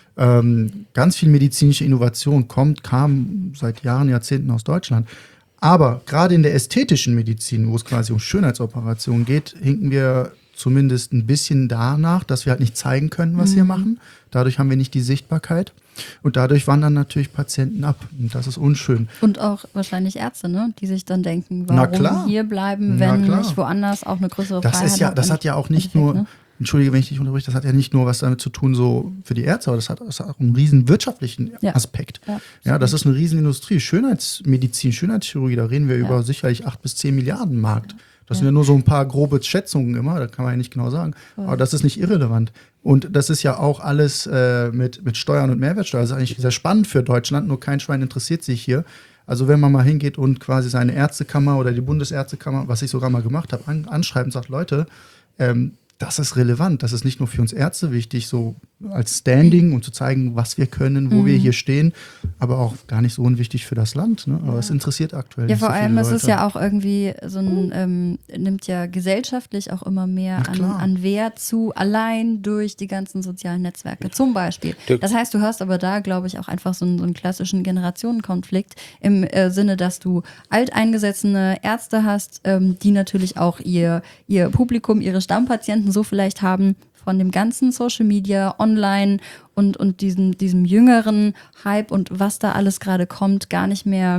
Ähm, ganz viel medizinische Innovation kommt, kam seit Jahren, Jahrzehnten aus Deutschland. Aber gerade in der ästhetischen Medizin, wo es quasi um Schönheitsoperationen geht, hinken wir zumindest ein bisschen danach, dass wir halt nicht zeigen können, was Mhm. wir machen. Dadurch haben wir nicht die Sichtbarkeit. Und dadurch wandern natürlich Patienten ab. Und das ist unschön. Und auch wahrscheinlich Ärzte, ne? Die sich dann denken, Na warum klar. hier bleiben, Na wenn klar. nicht woanders auch eine größere Das Freiheit ist ja, hat das im hat ja auch nicht Endeffekt, nur, ne? entschuldige, wenn ich dich unterbreche, das hat ja nicht nur was damit zu tun, so für die Ärzte, aber das hat, das hat auch einen riesen wirtschaftlichen Ja. Aspekt. Ja, Ja, das ist eine riesen Industrie. Schönheitsmedizin, Schönheitschirurgie, da reden wir Ja. über sicherlich acht bis zehn Milliarden Markt. Das sind ja nur so ein paar grobe Schätzungen immer, da kann man ja nicht genau sagen. Aber das ist nicht irrelevant. Und das ist ja auch alles äh, mit, mit Steuern und Mehrwertsteuer. Das ist eigentlich sehr spannend für Deutschland, nur kein Schwein interessiert sich hier. Also wenn man mal hingeht und quasi seine Ärztekammer oder die Bundesärztekammer, was ich sogar mal gemacht habe, an, anschreibt und sagt, Leute, ähm, das ist relevant. Das ist nicht nur für uns Ärzte wichtig, so als Standing und zu zeigen, was wir können, wo Mhm. wir hier stehen, aber auch gar nicht so unwichtig für das Land. Ne? Aber es interessiert aktuell Ja, nicht so vor viele allem ist Leute. es ja auch irgendwie so ein, ähm, nimmt ja gesellschaftlich auch immer mehr Na an, klar. an Wert zu, allein durch die ganzen sozialen Netzwerke zum Beispiel. Du- Das heißt, du hast aber da, glaube ich, auch einfach so einen, so einen klassischen Generationenkonflikt im äh, Sinne, dass du alteingesessene Ärzte hast, ähm, die natürlich auch ihr, ihr Publikum, ihre Stammpatienten so vielleicht haben von dem ganzen Social Media, online und, und diesem, diesem jüngeren Hype und was da alles gerade kommt, gar nicht mehr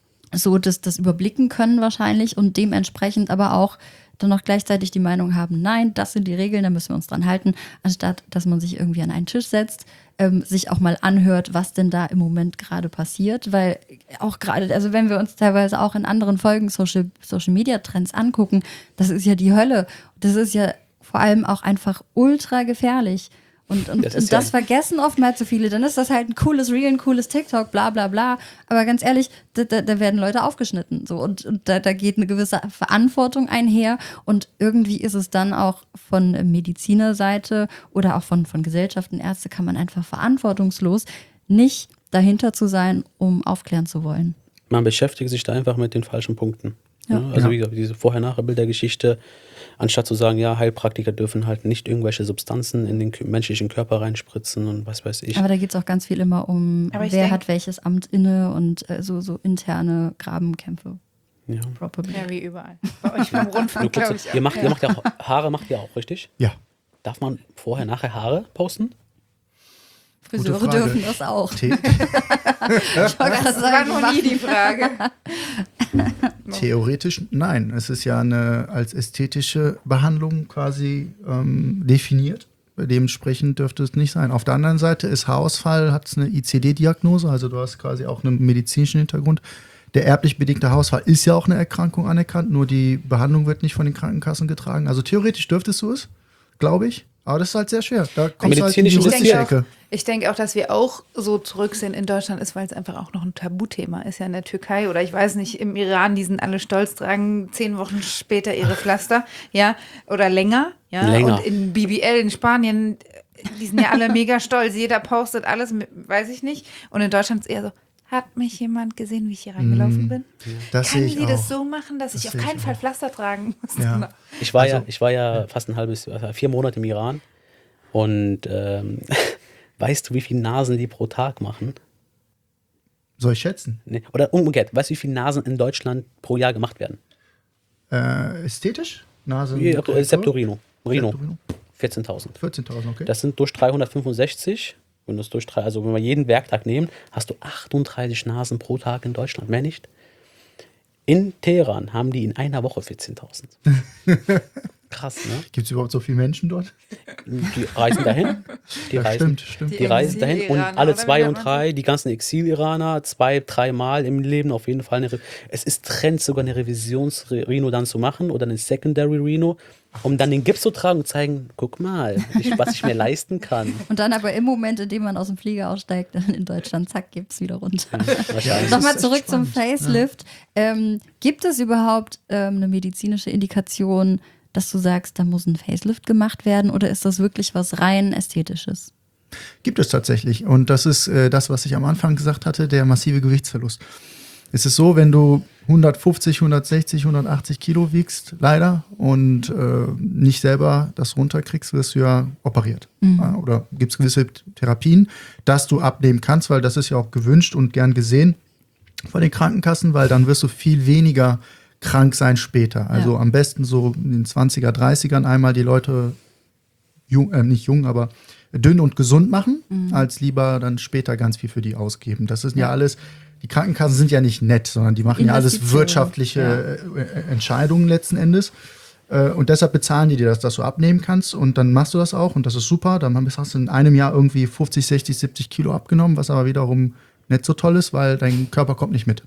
so das, das überblicken können wahrscheinlich und dementsprechend aber auch dann noch gleichzeitig die Meinung haben, nein, das sind die Regeln, da müssen wir uns dran halten, anstatt dass man sich irgendwie an einen Tisch setzt, ähm, sich auch mal anhört, was denn da im Moment gerade passiert, weil auch gerade, also wenn wir uns teilweise auch in anderen Folgen Social, Social Media Trends angucken, das ist ja die Hölle. Das ist ja vor allem auch einfach ultra gefährlich. Und, und, Das das, ist und das ja- vergessen oftmals so viele. Dann ist das halt ein cooles Reel, ein cooles TikTok, bla bla bla. Aber ganz ehrlich, da, da, da werden Leute aufgeschnitten. So. Und, und da, da geht eine gewisse Verantwortung einher. Und irgendwie ist es dann auch von Medizinerseite oder auch von, von Gesellschaften, Ärzte, kann man einfach verantwortungslos nicht dahinter zu sein, um aufklären zu wollen. Man beschäftigt sich da einfach mit den falschen Punkten. Ja. Ja. Also Ja. wie gesagt, diese Vorher-Nachher-Bildergeschichte, anstatt zu sagen, ja, Heilpraktiker dürfen halt nicht irgendwelche Substanzen in den kü- menschlichen Körper reinspritzen und was weiß ich. Aber da geht es auch ganz viel immer um, Aber ich wer denk- hat welches Amt inne und äh, so, so interne Grabenkämpfe. Ja. Probably. Ja, wie überall. Bei euch beim Du Rundfunk, glaube guckst, ich. ihr, macht, ihr macht ja auch Haare, macht ihr auch, richtig? Ja. Darf man vorher, nachher Haare posten? Friseure Frage. dürfen das auch. The Ich wollte gerade Das war sagen, noch nie die Frage. Theoretisch nein. Es ist ja eine als ästhetische Behandlung quasi ähm, definiert. Dementsprechend dürfte es nicht sein. Auf der anderen Seite ist Haarausfall, hat es eine I C D-Diagnose, also du hast quasi auch einen medizinischen Hintergrund. Der erblich bedingte Haarausfall ist ja auch eine Erkrankung anerkannt, nur die Behandlung wird nicht von den Krankenkassen getragen. Also theoretisch dürftest du es, glaube ich. Aber das ist halt sehr schwer. Da kommst du halt in die Medizinisch Ich denke, juristische auch, Ecke. ich denke auch, dass wir auch so zurück sind in Deutschland ist, weil es einfach auch noch ein Tabuthema ist. Ja, in der Türkei oder ich weiß nicht, im Iran, die sind alle stolz, tragen zehn Wochen später ihre Pflaster, ja, oder länger. Ja, Länger. Und in B B L in Spanien, die sind ja alle mega stolz. Jeder postet alles, mit, weiß ich nicht. Und in Deutschland ist eher so, hat mich jemand gesehen, wie ich hier reingelaufen bin? Das sehe Kann ich sie auch. das so machen, dass Das ich auf sehe ich keinen Fall auch. Pflaster tragen muss? Ja. Ich war, ja, Also- ich war ja fast ein halbes, also vier Monate im Iran. Und ähm, weißt du, wie viele Nasen die pro Tag machen? Soll ich schätzen? Nee. Oder umgekehrt, weißt du, wie viele Nasen in Deutschland pro Jahr gemacht werden? Äh, ästhetisch? Nase? Ja, äh, Septorino. Rino. Septorino. vierzehntausend. vierzehntausend, okay. Das sind durch dreihundertfünfundsechzig. Wenn du es durch drei, also wenn wir jeden Werktag nehmen, hast du achtunddreißig Nasen pro Tag in Deutschland, mehr nicht. In Teheran haben die in einer Woche vierzehntausend. krass, ne? Gibt es überhaupt so viele Menschen dort? Die reisen dahin. Die Ja, reisen, stimmt, stimmt. Die reisen dahin und Exil-Iraner, alle oder wie zwei nennt und man drei, die ganzen Exil-Iraner, zwei, dreimal im Leben auf jeden Fall. Eine Re es ist Trend, sogar eine Revisions-Reno dann zu machen oder eine Secondary Reno, um dann den Gips zu tragen und zeigen, guck mal, ich, was ich mir leisten kann. Und dann aber im Moment, in dem man aus dem Flieger aussteigt, dann in Deutschland, zack, gibt's wieder runter. Wahrscheinlich. Nochmal echt zurück zum spannend, Facelift. Ähm, gibt es überhaupt ähm, eine medizinische Indikation, dass du sagst, da muss ein Facelift gemacht werden, oder ist das wirklich was rein Ästhetisches? Gibt es tatsächlich. Und das ist äh, das, was ich am Anfang gesagt hatte, der massive Gewichtsverlust. Es ist so, wenn du hundertfünfzig, hundertsechzig, hundertachtzig Kilo wiegst, leider, und äh, nicht selber das runterkriegst, wirst du ja operiert. Mhm. Ja, oder gibt es gewisse Therapien, dass du abnehmen kannst, weil das ist ja auch gewünscht und gern gesehen von den Krankenkassen, weil dann wirst du viel weniger krank sein später. Also Ja. am besten so in den zwanziger, dreißigern einmal die Leute, jung, äh, nicht jung, aber dünn und gesund machen, als lieber dann später ganz viel für die ausgeben. Das ist ja, Ja. alles, die Krankenkassen sind ja nicht nett, sondern die machen ja alles Investitionen. wirtschaftliche äh, äh, Entscheidungen letzten Endes. Äh, und deshalb bezahlen die dir das, dass du abnehmen kannst, und dann machst du das auch und das ist super. Dann hast du in einem Jahr irgendwie fünfzig, sechzig, siebzig Kilo abgenommen, was aber wiederum nicht so toll ist, weil dein Körper kommt nicht mit.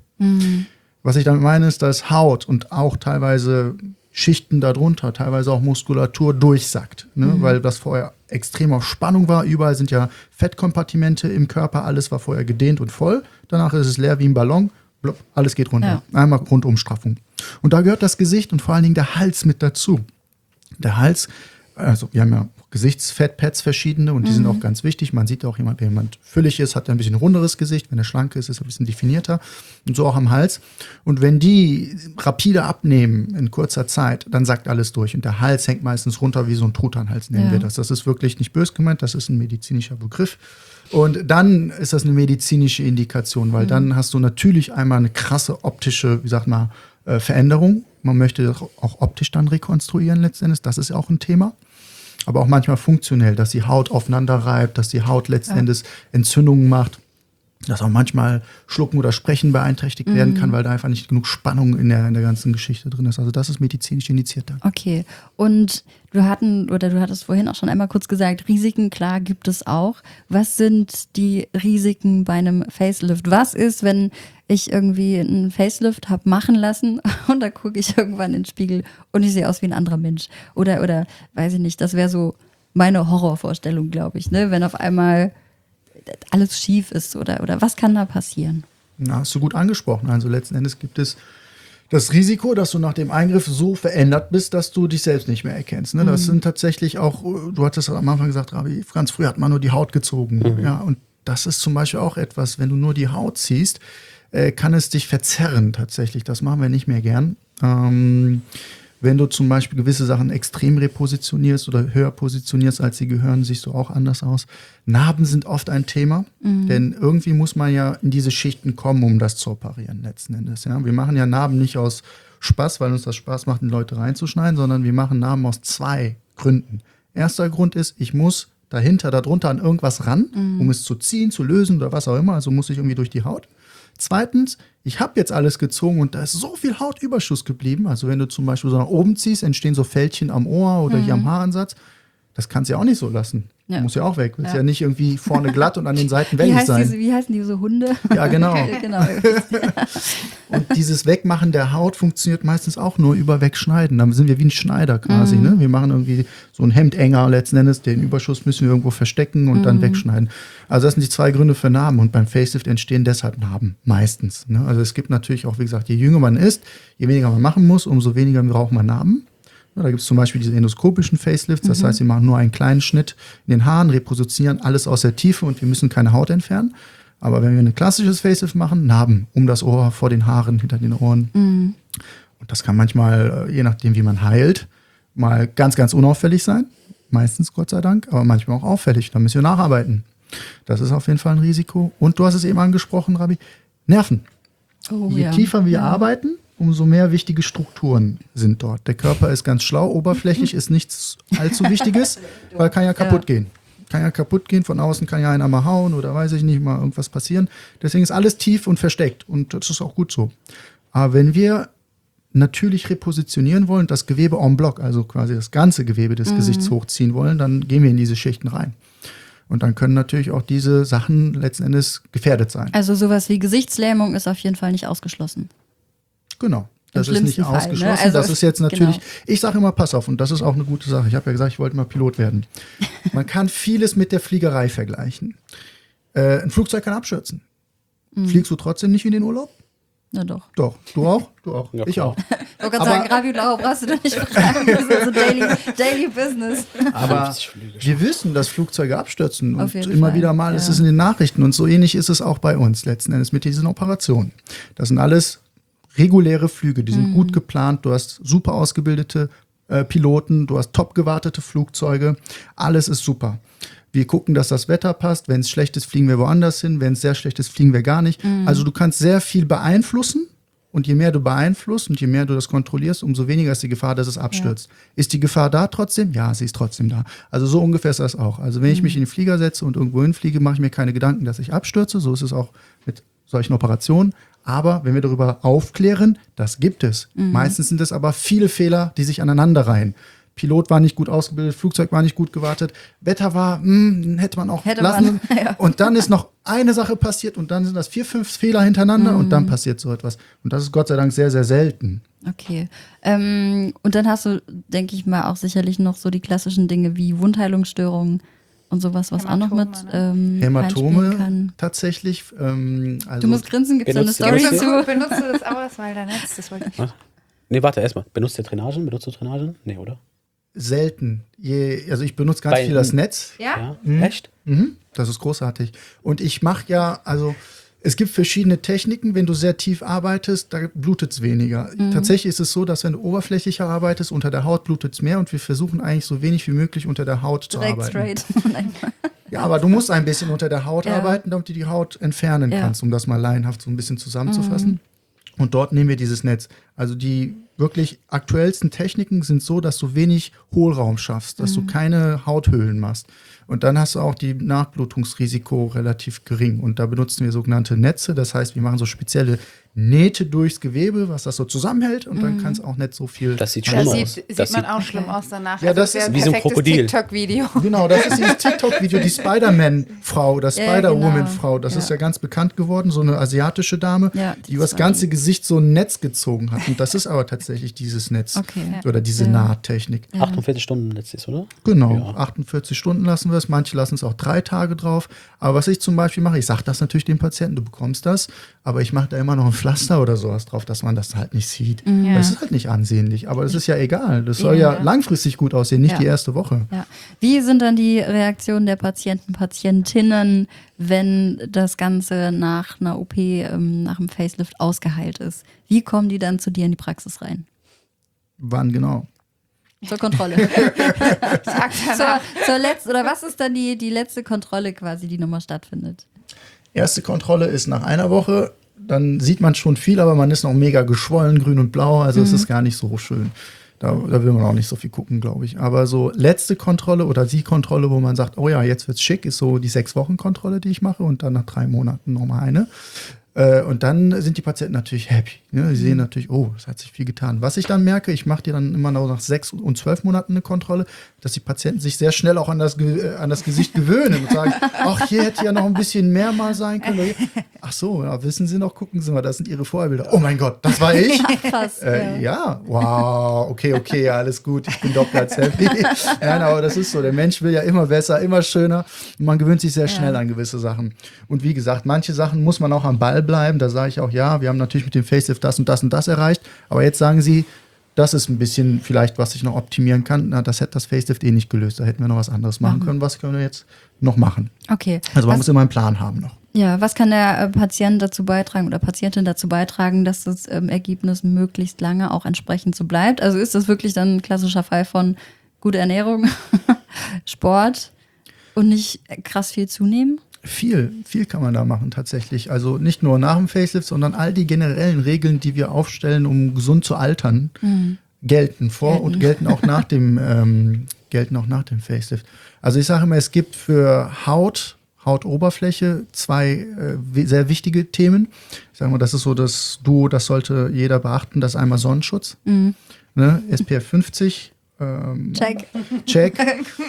Was ich damit meine, ist, dass Haut und auch teilweise Schichten darunter, teilweise auch Muskulatur durchsackt, ne? Weil das vorher extrem auf Spannung war. Überall sind ja Fettkompartimente im Körper, alles war vorher gedehnt und voll. Danach ist es leer wie ein Ballon, blop, alles geht runter. Einmal Rundumstraffung. Und da gehört das Gesicht und vor allen Dingen der Hals mit dazu. Der Hals, also wir haben ja Gesichtsfettpads verschiedene und die sind auch ganz wichtig. Man sieht auch, jemand, wenn jemand füllig ist, hat er ein bisschen runderes Gesicht. Wenn er schlank ist, ist er ein bisschen definierter. Und so auch am Hals. Und wenn die rapide abnehmen in kurzer Zeit, dann sackt alles durch. Und der Hals hängt meistens runter wie so ein Truthahnhals, nennen Ja. wir das. Das ist wirklich nicht böse gemeint, das ist ein medizinischer Begriff. Und dann ist das eine medizinische Indikation, weil dann hast du natürlich einmal eine krasse optische, wie sagt man, äh, Veränderung. Man möchte das auch optisch dann rekonstruieren letztendlich. Das ist ja auch ein Thema. Aber auch manchmal funktionell, dass die Haut aufeinander reibt, dass die Haut letzten Ja. Endes Entzündungen macht, dass auch manchmal Schlucken oder Sprechen beeinträchtigt werden kann, weil da einfach nicht genug Spannung in der, in der ganzen Geschichte drin ist. Also das ist medizinisch indiziert dann. Okay. Und du hatten, oder du hattest vorhin auch schon einmal kurz gesagt, Risiken, klar, gibt es auch. Was sind die Risiken bei einem Facelift? Was ist, wenn ich irgendwie einen Facelift habe machen lassen und da gucke ich irgendwann in den Spiegel und ich sehe aus wie ein anderer Mensch? Oder, oder weiß ich nicht, das wäre so meine Horrorvorstellung, glaube ich, ne? Wenn auf einmal alles schief ist, oder, oder was kann da passieren? Na, hast du gut angesprochen. Also letzten Endes gibt es das Risiko, dass du nach dem Eingriff so verändert bist, dass du dich selbst nicht mehr erkennst. Ne? Das sind tatsächlich auch, du hattest am Anfang gesagt, Rabi, ganz früh hat man nur die Haut gezogen. Ja, und das ist zum Beispiel auch etwas, wenn du nur die Haut ziehst, äh, kann es dich verzerren tatsächlich. Das machen wir nicht mehr gern. Ähm, wenn du zum Beispiel gewisse Sachen extrem repositionierst oder höher positionierst, als sie gehören, siehst du auch anders aus. Narben sind oft ein Thema, denn irgendwie muss man ja in diese Schichten kommen, um das zu operieren letzten Endes. Ja? Wir machen ja Narben nicht aus Spaß, weil uns das Spaß macht, die Leute reinzuschneiden, sondern wir machen Narben aus zwei Gründen. Erster Grund ist, ich muss dahinter, darunter an irgendwas ran, um es zu ziehen, zu lösen oder was auch immer. Also muss ich irgendwie durch die Haut. Zweitens, ich habe jetzt alles gezogen und da ist so viel Hautüberschuss geblieben. Also wenn du zum Beispiel so nach oben ziehst, entstehen so Fältchen am Ohr oder hier am Haaransatz. Das kannst du ja auch nicht so lassen. Ja. Muss ja auch weg. Ist Ja. ja nicht irgendwie vorne glatt und an den Seiten Wie, wellig heißt sein. diese, wie heißen diese Hunde? Ja, genau. genau. Und dieses Wegmachen der Haut funktioniert meistens auch nur über Wegschneiden. Dann sind wir wie ein Schneider quasi. Ne? Wir machen irgendwie so ein Hemd enger letzten Endes. Den Überschuss müssen wir irgendwo verstecken und dann wegschneiden. Also das sind die zwei Gründe für Narben. Und beim Facelift entstehen deshalb Narben meistens. Ne? Also es gibt natürlich auch, wie gesagt, je jünger man ist, je weniger man machen muss, umso weniger braucht man Narben. Ja, da gibt es zum Beispiel diese endoskopischen Facelifts. Das heißt, wir machen nur einen kleinen Schnitt in den Haaren, repositionieren alles aus der Tiefe und wir müssen keine Haut entfernen. Aber wenn wir ein klassisches Facelift machen, Narben um das Ohr, vor den Haaren, hinter den Ohren. Und das kann manchmal, äh, je nachdem wie man heilt, mal ganz, ganz unauffällig sein. Meistens, Gott sei Dank, aber manchmal auch auffällig. Da müssen wir nacharbeiten. Das ist auf jeden Fall ein Risiko. Und du hast es eben angesprochen, Rabi, Nerven. Oh, Je ja. tiefer wir ja. arbeiten, umso mehr wichtige Strukturen sind dort. Der Körper ist ganz schlau, oberflächlich ist nichts allzu Wichtiges, weil kann ja kaputt Ja. gehen. Kann ja kaputt gehen, von außen kann ja einer mal hauen oder weiß ich nicht, mal irgendwas passieren. Deswegen ist alles tief und versteckt und das ist auch gut so. Aber wenn wir natürlich repositionieren wollen, das Gewebe en bloc, also quasi das ganze Gewebe des mhm. Gesichts hochziehen wollen, dann gehen wir in diese Schichten rein. Und dann können natürlich auch diese Sachen letzten Endes gefährdet sein. Also sowas wie Gesichtslähmung ist auf jeden Fall nicht ausgeschlossen. Genau. Das ist nicht Fall, ausgeschlossen. Ne? Also, das ist jetzt natürlich, genau. Ich sage immer, pass auf, und das ist auch eine gute Sache. Ich habe ja gesagt, ich wollte mal Pilot werden. Man kann vieles mit der Fliegerei vergleichen. Äh, ein Flugzeug kann abstürzen. Mhm. Fliegst du trotzdem nicht in den Urlaub? Na doch. Doch. Du auch? Du auch. Ja, ich auch. Ich wollte gerade sagen, Gravilau brauchst du doch nicht fragen. Das ist so Daily, Daily Business. Aber wir wissen, dass Flugzeuge abstürzen. Und immer Fall. wieder mal ja. ist es in den Nachrichten. Und so ähnlich ist es auch bei uns letzten Endes mit diesen Operationen. Das sind alles reguläre Flüge, die sind mhm. gut geplant. Du hast super ausgebildete äh, Piloten, du hast top gewartete Flugzeuge. Alles ist super. Wir gucken, dass das Wetter passt. Wenn es schlecht ist, fliegen wir woanders hin. Wenn es sehr schlecht ist, fliegen wir gar nicht. Mhm. Also du kannst sehr viel beeinflussen. Und je mehr du beeinflusst und je mehr du das kontrollierst, umso weniger ist die Gefahr, dass es abstürzt. Ja. Ist die Gefahr da trotzdem? Ja, sie ist trotzdem da. Also so ungefähr ist das auch. Also wenn mhm. ich mich in den Flieger setze und irgendwo hinfliege, mache ich mir keine Gedanken, dass ich abstürze. So ist es auch mit solchen Operationen. Aber wenn wir darüber aufklären, das gibt es. Mhm. Meistens sind es aber viele Fehler, die sich aneinanderreihen. Pilot war nicht gut ausgebildet, Flugzeug war nicht gut gewartet, Wetter war, mh, hätte man auch hätte lassen. Man, ja. Und dann ist noch eine Sache passiert und dann sind das vier, fünf Fehler hintereinander mhm. und dann passiert so etwas. Und das ist Gott sei Dank sehr, sehr selten. Okay. Ähm, und dann hast du, denke ich mal, auch sicherlich noch so die klassischen Dinge wie Wundheilungsstörungen und sowas, was Hämatome, auch noch mit ähm, Hämatome kann. tatsächlich. Ähm, also du musst grinsen, gibt es da eine Story benutzt dazu? Benutzt du das Auerswalder-Netz? Das wollte ich. Was? Nee, warte, erstmal. Benutzt ihr Drainagen? Benutzt du Drainagen? Nee, oder? Selten. Je, also ich benutze ganz Bei, viel das Netz. Ja? ja? Mhm. Echt? Mhm. Das ist großartig. Und ich mache ja, also es gibt verschiedene Techniken. Wenn du sehr tief arbeitest, da blutet es weniger. Mhm. Tatsächlich ist es so, dass wenn du oberflächlicher arbeitest, unter der Haut blutet es mehr und wir versuchen eigentlich so wenig wie möglich unter der Haut Direkt zu arbeiten. Straight. Ja, aber du musst ein bisschen unter der Haut ja. arbeiten, damit du die Haut entfernen ja. kannst, um das mal laienhaft so ein bisschen zusammenzufassen. Mhm. Und dort nehmen wir dieses Netz. Also die wirklich aktuellsten Techniken sind so, dass du wenig Hohlraum schaffst, dass mhm. du keine Hauthöhlen machst. Und dann hast du auch die Nachblutungsrisiko relativ gering. Und da benutzen wir sogenannte Netze. Das heißt, wir machen so spezielle Nähte durchs Gewebe, was das so zusammenhält. Und dann kann es auch nicht so viel. Das sieht Das schlimm sieht, aus. sieht Das man sieht, auch schlimm aus danach. Ja, das also ist wie so ein Krokodil. TikTok-Video. Genau, das ist dieses TikTok-Video, die Spider-Man-Frau oder Ja, Spider-Woman-Frau. Das genau. ist ja ganz bekannt geworden, so eine asiatische Dame, Ja, die die über das zwei. ganze Gesicht so ein Netz gezogen hat. Und das ist aber tatsächlich dieses Netz Okay. oder diese Ja. Nahttechnik. achtundvierzig Stunden letztes, oder? Genau, Ja. achtundvierzig Stunden lassen wir es. Manche lassen es auch drei Tage drauf. Aber was ich zum Beispiel mache, ich sage das natürlich dem Patienten, du bekommst das, aber ich mache da immer noch ein Pflaster oder sowas drauf, dass man das halt nicht sieht. Ja. Das ist halt nicht ansehnlich, aber das ist ja egal. Das soll ja, Ja. langfristig gut aussehen, nicht Ja. die erste Woche. Ja. Wie sind dann die Reaktionen der Patienten, Patientinnen, wenn das Ganze nach einer O P, ähm, nach einem Facelift ausgeheilt ist? Wie kommen die dann zu dir in die Praxis rein? Wann genau? Zur Kontrolle. Tag zur, danach. zur letzten, oder was ist dann die, die letzte Kontrolle quasi, die nochmal stattfindet? Erste Kontrolle ist nach einer Woche. Dann sieht man schon viel, aber man ist noch mega geschwollen, grün und blau. Also es ist gar nicht so schön. Da, da will man auch nicht so viel gucken, glaube ich. Aber so letzte Kontrolle oder die Kontrolle, wo man sagt, oh ja, jetzt wird's schick, ist so die sechs Wochen Kontrolle, die ich mache. Und dann nach drei Monaten nochmal eine. Äh, und dann sind die Patienten natürlich happy. Ne? Sie sehen natürlich, oh, es hat sich viel getan. Was ich dann merke, ich mache dir dann immer noch nach sechs und zwölf Monaten eine Kontrolle, dass die Patienten sich sehr schnell auch an das, Ge- äh, an das Gesicht gewöhnen und sagen, ach, hier hätte ja noch ein bisschen mehr mal sein können. Ach so, ja, wissen Sie noch, gucken Sie mal, das sind Ihre Vorbilder. Oh mein Gott, das war ich? Krass. Äh, ja, wow, okay, okay, ja, alles gut, ich bin doch ganz happy. Ja, aber das ist so, der Mensch will ja immer besser, immer schöner und man gewöhnt sich sehr schnell Ja. an gewisse Sachen. Und wie gesagt, manche Sachen muss man auch am Ball bleiben, da sage ich auch, ja, wir haben natürlich mit dem Facelift das und das und das erreicht, aber jetzt sagen Sie, das ist ein bisschen vielleicht, was ich noch optimieren kann. Na, das hätte das Facelift eh nicht gelöst, da hätten wir noch was anderes machen können. Was können wir jetzt noch machen? Okay. Also man was, muss immer einen Plan haben noch. ja, was kann der äh, Patient dazu beitragen oder Patientin dazu beitragen, dass das ähm, Ergebnis möglichst lange auch entsprechend so bleibt? Also ist das wirklich dann ein klassischer Fall von gute Ernährung, Sport und nicht krass viel zunehmen? Viel, viel kann man da machen tatsächlich. Also nicht nur nach dem Facelift, sondern all die generellen Regeln, die wir aufstellen, um gesund zu altern, Mhm. gelten vor Gelten. und gelten auch nach dem ähm, gelten auch nach dem Facelift. Also ich sage immer, es gibt für Haut Hautoberfläche, zwei äh, sehr wichtige Themen. Ich sage mal, das ist so das Duo, das sollte jeder beachten. Das ist einmal Sonnenschutz, Mhm. ne? S P F fünfzig. Ähm, Check. Check.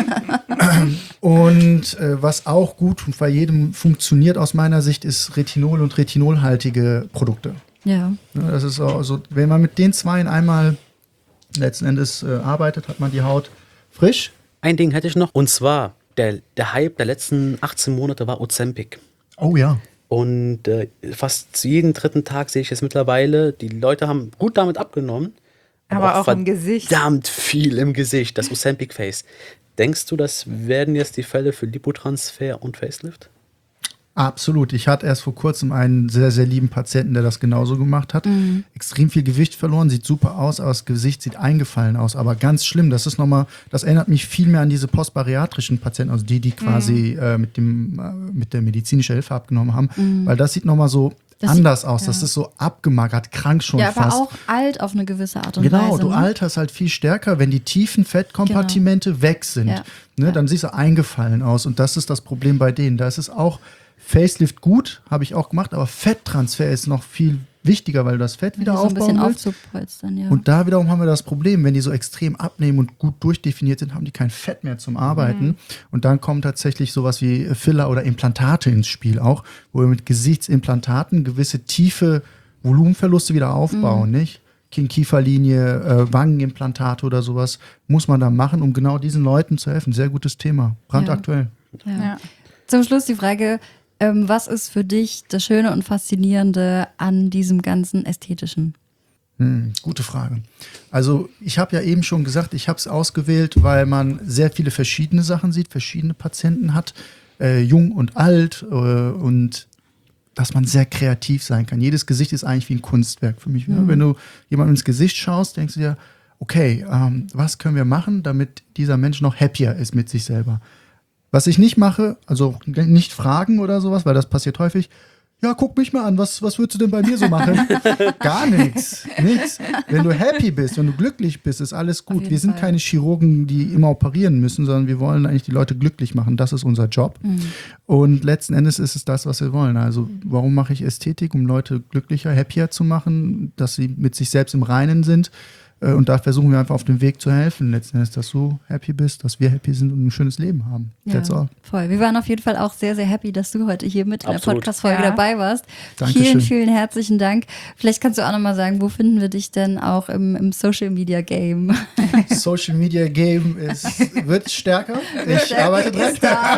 Und äh, was auch gut und bei jedem funktioniert aus meiner Sicht, ist Retinol und retinolhaltige Produkte. Ja. Ne, das ist auch, also, wenn man mit den zwei einmal letzten Endes äh, arbeitet, hat man die Haut frisch. Ein Ding hätte ich noch, und zwar der, der Hype der letzten achtzehn Monate war Ozempic. Oh ja. Und äh, fast jeden dritten Tag sehe ich es mittlerweile, die Leute haben gut damit abgenommen. Aber auch im Gesicht. Verdammt viel im Gesicht, das Ozempic Face. Denkst du, das werden jetzt die Fälle für Lipotransfer und Facelift? Absolut. Ich hatte erst vor kurzem einen sehr, sehr lieben Patienten, der das genauso gemacht hat. Mhm. Extrem viel Gewicht verloren, sieht super aus, aber das Gesicht sieht eingefallen aus. Aber ganz schlimm, das ist nochmal, das erinnert mich viel mehr an diese postbariatrischen Patienten, also die, die quasi mhm. äh, mit, dem, äh, mit der medizinischen Hilfe abgenommen haben. Mhm. Weil das sieht nochmal so das anders sieht, aus. Ja. Das ist so abgemagert, krank schon ja, fast. Ja, aber auch alt auf eine gewisse Art und genau, Weise. Genau, du ne? alterst halt viel stärker, wenn die tiefen Fettkompartimente genau. weg sind. Ja. Ne, ja. Dann siehst du eingefallen aus. Und das ist das Problem bei denen. Da ist es auch Facelift gut, habe ich auch gemacht, aber Fetttransfer ist noch viel wichtiger, weil du das Fett wieder so ein bisschen aufbauen willst. Aufzupolstern, ja. Und da wiederum haben wir das Problem, wenn die so extrem abnehmen und gut durchdefiniert sind, haben die kein Fett mehr zum Arbeiten. Mhm. Und dann kommen tatsächlich sowas wie Filler oder Implantate ins Spiel auch, wo wir mit Gesichtsimplantaten gewisse tiefe Volumenverluste wieder aufbauen, mhm. nicht? Kinn-Kieferlinie, äh, Wangenimplantate oder sowas muss man da machen, um genau diesen Leuten zu helfen. Sehr gutes Thema, brandaktuell. Ja. Ja. Ja. Zum Schluss die Frage, ähm, was ist für dich das Schöne und Faszinierende an diesem ganzen Ästhetischen? Hm, gute Frage. Also ich habe ja eben schon gesagt, ich habe es ausgewählt, weil man sehr viele verschiedene Sachen sieht, verschiedene Patienten hat, äh, jung und alt äh, und dass man sehr kreativ sein kann. Jedes Gesicht ist eigentlich wie ein Kunstwerk für mich. Mhm. Ne? Wenn du jemandem ins Gesicht schaust, denkst du dir, okay, ähm, was können wir machen, damit dieser Mensch noch happier ist mit sich selber? Was ich nicht mache, also nicht fragen oder sowas, weil das passiert häufig. Ja, guck mich mal an, was, was würdest du denn bei mir so machen? Gar nichts, nichts. Wenn du happy bist, wenn du glücklich bist, ist alles gut. Wir sind Fall. keine Chirurgen, die immer operieren müssen, sondern wir wollen eigentlich die Leute glücklich machen. Das ist unser Job. Mhm. Und letzten Endes ist es das, was wir wollen. Also warum mache ich Ästhetik? Um Leute glücklicher, happier zu machen, dass sie mit sich selbst im Reinen sind. Und da versuchen wir einfach auf dem Weg zu helfen, letzten Endes, dass du happy bist, dass wir happy sind und ein schönes Leben haben. Ja, That's all. Voll. Wir waren auf jeden Fall auch sehr, sehr happy, dass du heute hier mit in der Podcast-Folge ja. dabei warst. Dankeschön. Vielen, vielen herzlichen Dank. Vielleicht kannst du auch nochmal sagen, wo finden wir dich denn auch im, im Social-Media-Game? Social-Media-Game ist, wird stärker. Ich arbeite dran.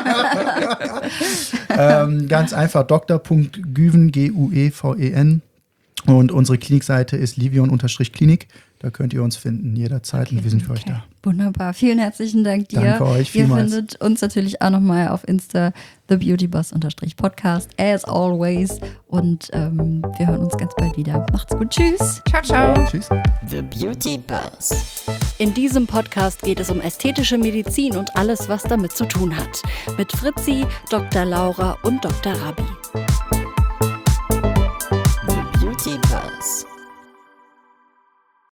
ähm, ganz einfach, doktor punkt güven, G U E V E N. Und unsere Klinikseite ist livion-klinik. Da könnt ihr uns finden jederzeit okay, und wir sind für okay. euch da. Wunderbar. Vielen herzlichen Dank dir. Danke euch Ihr vielmals. findet uns natürlich auch nochmal auf Insta The Beauty Boss Podcast as always. Und ähm, wir hören uns ganz bald wieder. Macht's gut. Tschüss. Ciao, ciao. Tschüss. The Beauty Boss. In diesem Podcast geht es um ästhetische Medizin und alles, was damit zu tun hat. Mit Fritzi, Doktor Laura und Doktor Rabi.